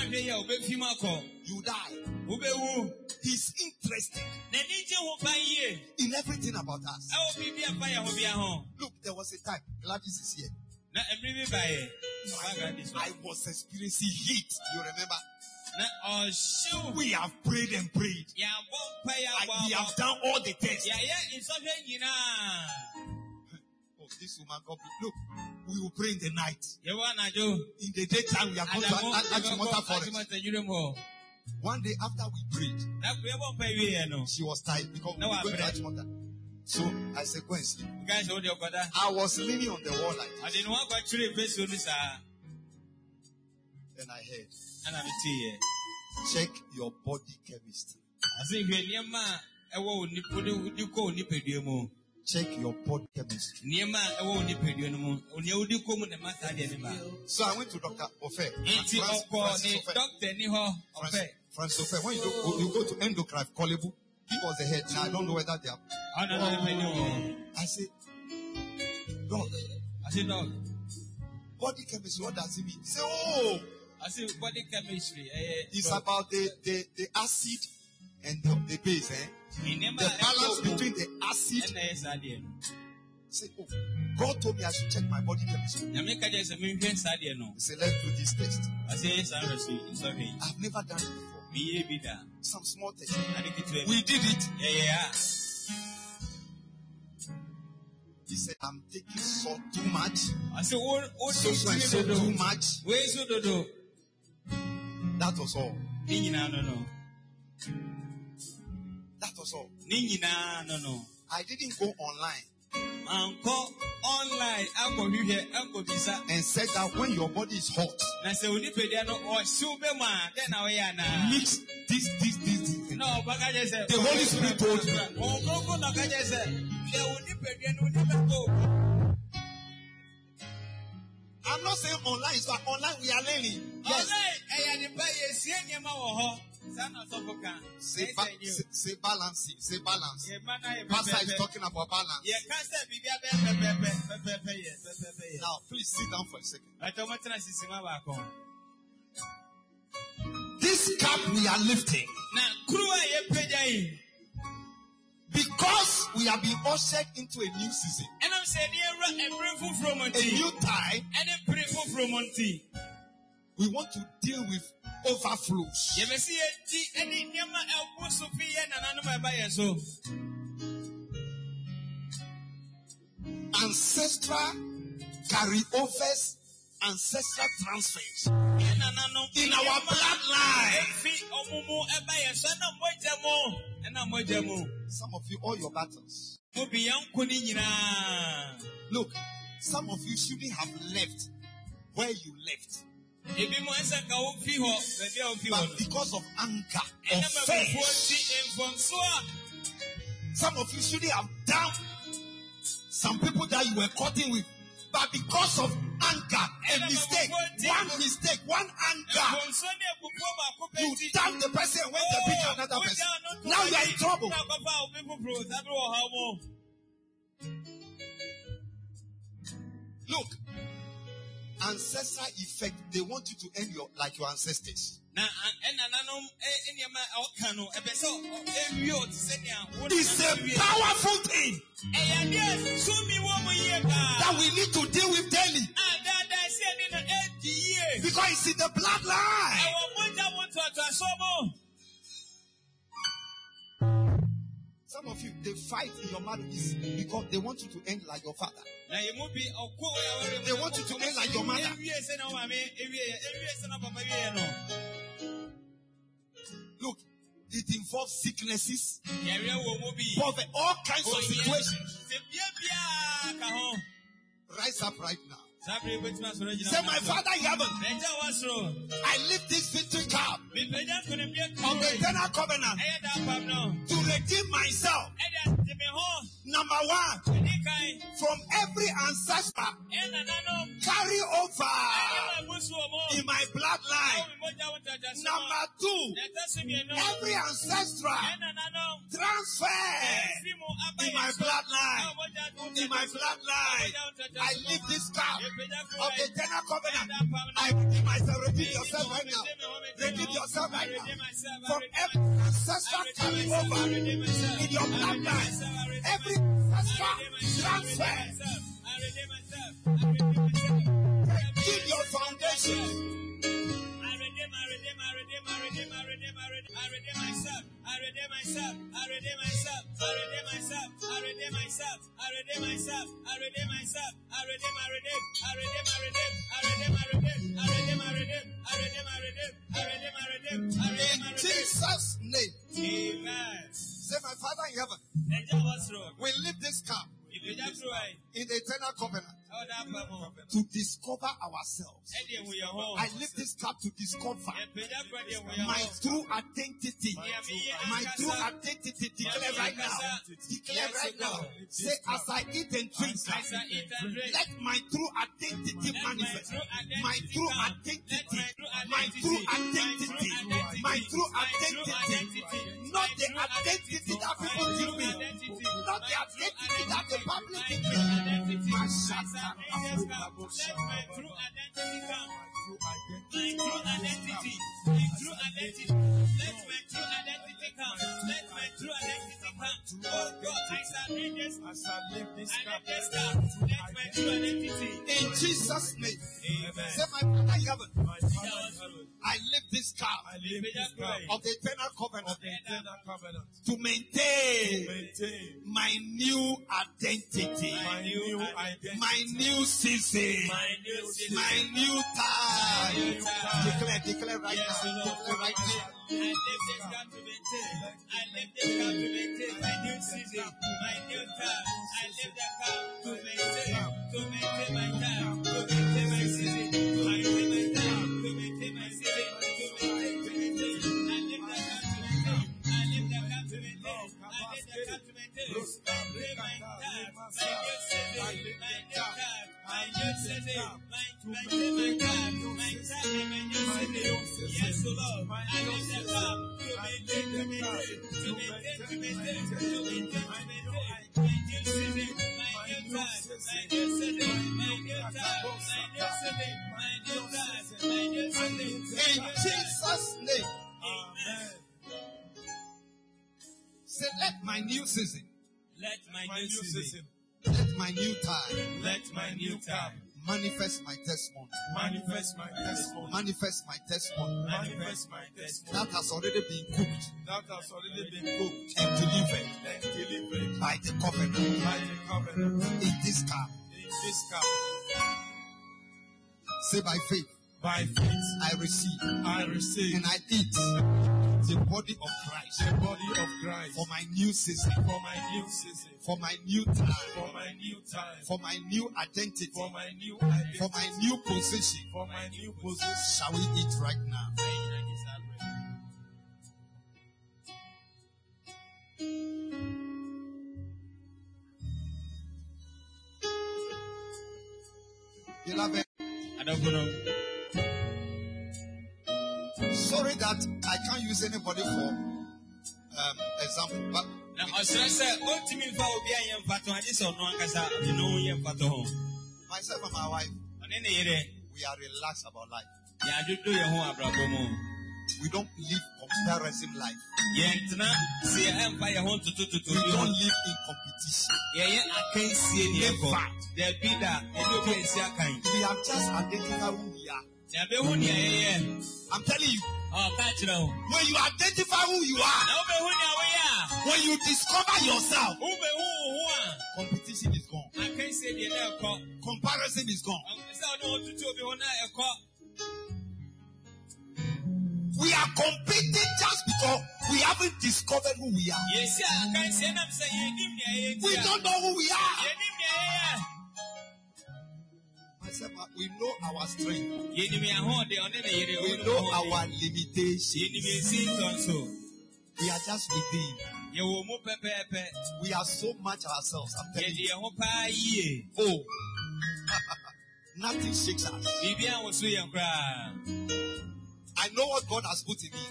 You die. He's interested in everything about us. Look, there was a time, Gladys is here. I was experiencing heat. You remember? We have prayed and prayed. We have done all the tests. Oh, this woman, God, look, we will pray in the night. In the daytime, we are going to Achimota Forest. One day after we prayed, she was tired because we were going to Achimota. So I said, go and sleep. I was leaning on the wall like this. Then I heard, check your body chemistry. Check your body chemistry. So I went to Dr. Ofe. Francis Ofe. When you go to endocrine, Kolebu, he was the head. Now I don't know whether they are. I said, dog. Body chemistry, what does it mean? He said, oh. I said, body chemistry. It's about the acid and the base, the balance between the acid. Say, oh, God told me I should check my body chemistry. He said, let's do this test. I've never done it before. Some small test. We did it. He said, I'm taking salt too much. I said, so too much. That was all. That was all. I didn't go online. And said that when your body is hot, mix this. The Holy Spirit told you. I'm not saying online, so online we are learning. Yes. Say balance. Say balance. Pastor is talking about balance. Now, please sit down for a second. This cup we are lifting, because we have been ushered into a new season, a new time. We want to deal with overflows. Ancestral carryovers, ancestral transfers in our bloodline. Some of you, all your battles. Look, some of you shouldn't have left where you left. But because of anger, offense, some of you shouldn't have done some people that you were cutting with. But because of anger, a mistake, one anger, you damn the person and went to beat another person. Now you are in trouble. Look, ancestral effect, they want you to end like your ancestors. It's a powerful thing that we need to deal with daily, because it's in the bloodline. Some of you, they fight in your marriage because they want you to end like your father. They want you to end like your mother. Look, it involves sicknesses, poverty, all kinds of situations. Rise up right now. Say, my Father in heaven, I lift this victory cup of the eternal covenant to redeem myself Number one, from every ancestor, carry over in my bloodline. Number two, every ancestral transfer in my bloodline. In my bloodline, I live this cup of the eternal covenant. I redeem myself. Redeem yourself right now. Redeem yourself right now. From every ancestral carry over in your bloodline, every ancestral transfer. Redeem your foundation. In Jesus' name. Amen. Say, my Father in heaven, we live this cup in the eternal covenant to discover ourselves. I live this cup to discover my true identity. My true identity. Declare right now. Declare right now. Say, as I eat and drink, let my true identity manifest. My true identity. My true identity. My true identity. Not the identity that people give me. Not the identity that the public give me. My shaka. Let my true identity come. My true identity. My true identity. Let my true identity come. Let my true identity come. Oh God, I shall live this. I shall live this cup. Let my true identity. In Jesus' name. Amen. Say, my Father in heaven, I live this cup of the eternal covenant to maintain my new identity, my new season, my new time. Declare right now. Declare right now. I live this cup to maintain. I live this cup to maintain my new season, my new time. I live that cup to maintain my time, to maintain my season, to maintain my time, to maintain my season, to maintain. I live that cup to maintain. I live that cup to maintain. I live that cup to maintain. My time, my new season, my new time, my new season, my time, my time, my new season. Yes, Lord. I live that cup to maintain, to maintain, to maintain, to maintain, to maintain, my new season, my new time, my new season, my new time, my new season, my new time, my new season. In Jesus' name. Amen. Say, let my new season. Let my new season. Let my new time. Let my new time. Manifest my testimony. Manifest my testimony. Manifest my testimony. Manifest my testimony. That has already been cooked. That has already been cooked and delivered. And delivered by the covenant. By the covenant. In this cup. In this cup. Say, by faith. By faith, I receive, and I eat the body of Christ, for my new season, for my new season, for my new time, for my new time, for my new identity, for my new position, for my new position. Shall we eat right now? Beloved, I don't know. Sorry that I can't use anybody for example, but myself and my wife, we are relaxed about life. We don't live comparison life. We don't live in competition. In fact, we have just identified who we are. I'm telling you, when you identify who you are, when you discover yourself, competition is gone. Comparison is gone. We are competing just because we haven't discovered who we are. We don't know who we are. We know our strength. We know our limitations. We are just redeemed. We are so much ourselves. I'm telling you. Oh. Nothing shakes us. I know what God has put in me.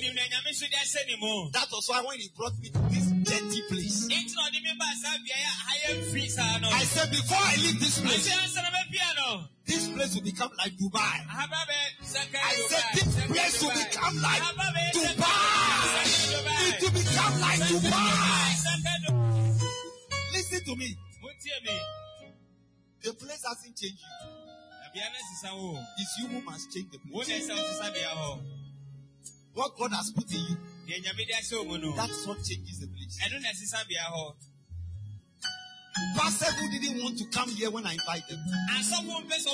That was why when He brought me to this dirty place, I said, before I leave this place will become like Dubai. I said, this place will become like Dubai. It will become like Dubai. Listen to me. The place hasn't changed you. It's you who must change the place. What God has put in you, that's what changes the place. Pastor who didn't want to come here when I invited them. Some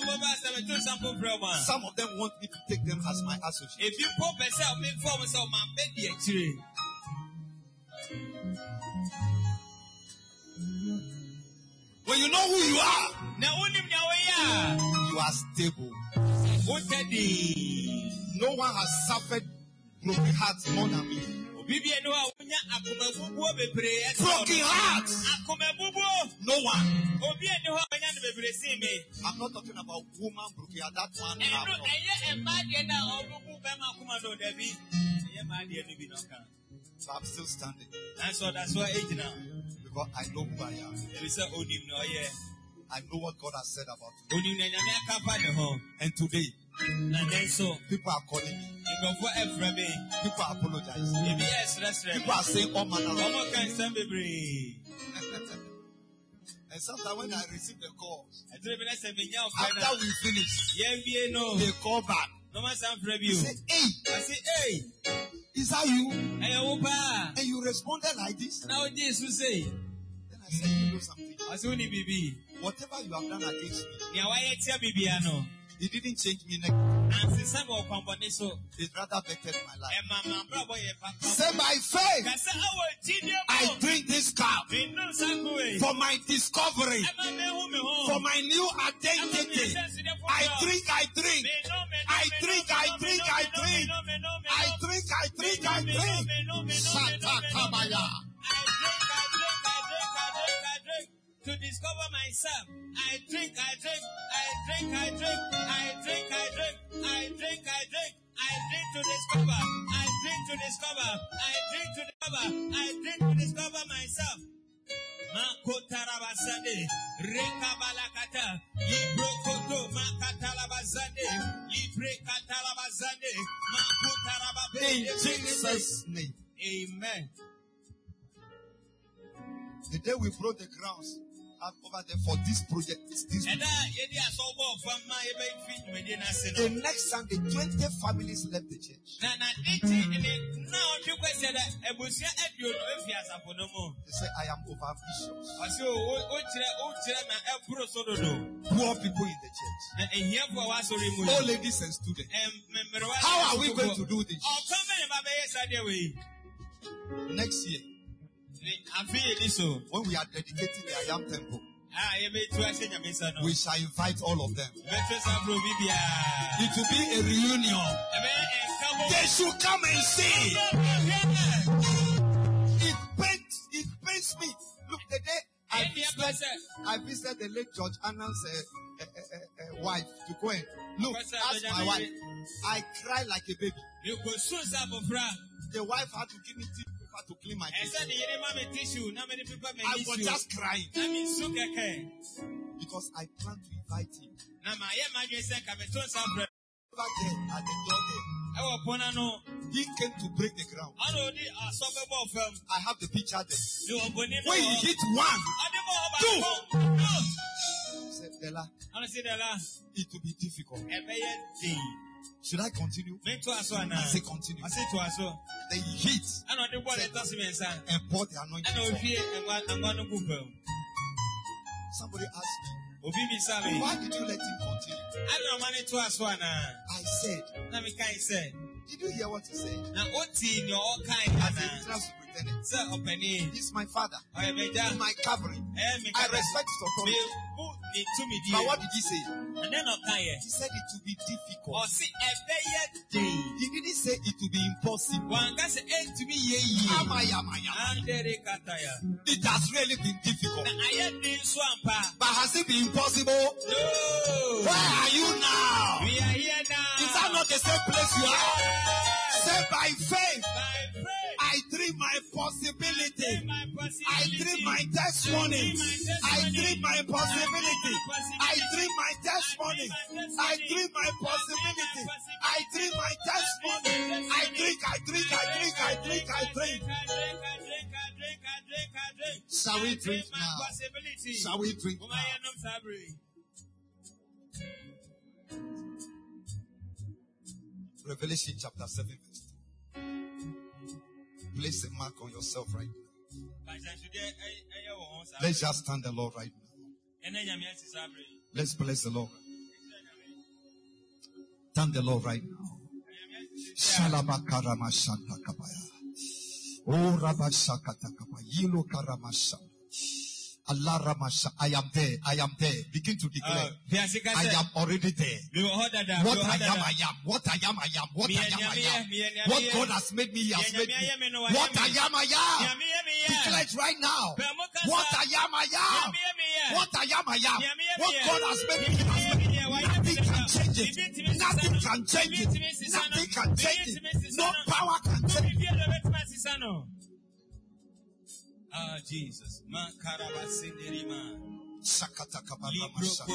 of them want me to take them as my associate. When you know who you are, you are stable. No one has suffered broken hearts more than me. Broken hearts. No one. I'm not talking about woman broken heart. That one. So I'm still standing. That's why because I know who I am. I know what God has said about me. And today, people are calling me. People are apologizing. People are saying all manner of things. And sometimes when I receive the calls, after we finish, they call back. They say, hey. I say, hey. Is that you? And you responded like this? Then I said, you know something? Whatever you have done against me, it didn't change me negative. It rather bettered my life. Say by faith, I drink this cup for my discovery, for my new identity. I drink. To discover myself, I drink. I drink to discover myself. Makotarabasade, Rekabalakata, Librokoto, Makatalabazade, Librekatalabazade, Makotarababe. In Jesus' name. Amen. The day we broke the grounds over there for this project, the next Sunday, 20 families left the church. They say, I am overambitious. Poor people in the church. All ladies and students. How are we going to do this? Next year, when we are dedicating the I Am Temple, we shall invite all of them. It will be a reunion. They should come and see. It pains me. Look, the day I visited the late George Annan's wife to go and look, ask my wife. I cried like a baby. The wife had to give me tea to clean my face. I was just crying. Because I plan to invite him. Over there at the door there, he came to break the ground. I have the picture there. When he hit 1, 2, I said, Della, it will be difficult. Should I continue? I say continue. Then he hits and pour the anointing. Somebody asked me, why did you let him continue? I said, did you hear what he said? He's my father. He's my covering. I respect his authority. But what did he say? He said it would be difficult. He didn't say it would be impossible. It has really been difficult. But has it been impossible? No. Where are you now? We are here now. Is that not the same place you are? Say by faith. I dream my possibility. I dream my testimony. I dream my possibility. I dream my testimony. I dream my possibility. I dream my testimony. I drink. Shall we drink now? Shall we drink now? Revelation chapter 7 verse 2. Place a mark on yourself right now. Let's just stand the Lord right now. Let's bless the Lord. Thank the Lord right now. Shalabakarama Shanta Kapaya. Oh Rabashakata Kapaya. Yilo Karamasha. Allah Ramasha. I am there. I am there. Begin to declare. I am already there. What I am. What I am. What I am. What God has made me, He has made me. What I am. Declare it right now. What I am. What I am. What God has made me, He has made me. Nothing can change it. Nothing can change it. Nothing can change it. No power can change it. Ah, Jesus. Shakata kabala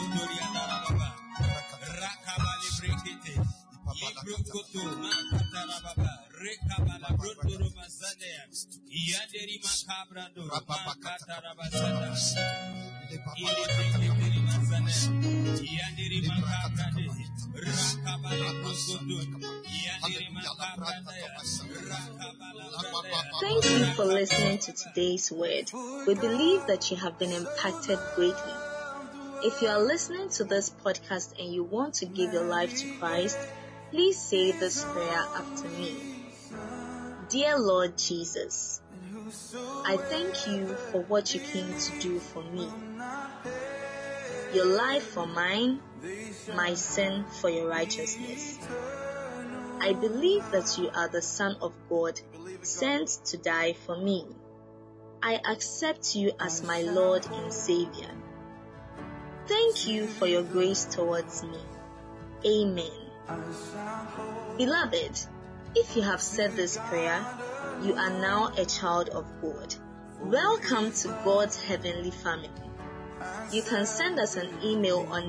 Thank you for listening to today's word. We believe that you have been impacted greatly. If you are listening to this podcast and you want to give your life to Christ, please say this prayer after me. Dear Lord Jesus, I thank you for what you came to do for me. Your life for mine, my sin for your righteousness. I believe that you are the Son of God, sent to die for me. I accept you as my Lord and Savior. Thank you for your grace towards me. Amen. Beloved, if you have said this prayer, you are now a child of God. Welcome to God's heavenly family. You can send us an email on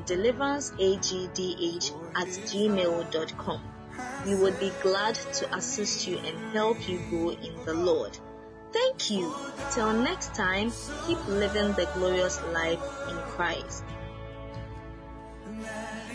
deliveranceagdh@gmail.com. We would be glad to assist you and help you grow in the Lord. Thank you. Till next time, keep living the glorious life in Christ.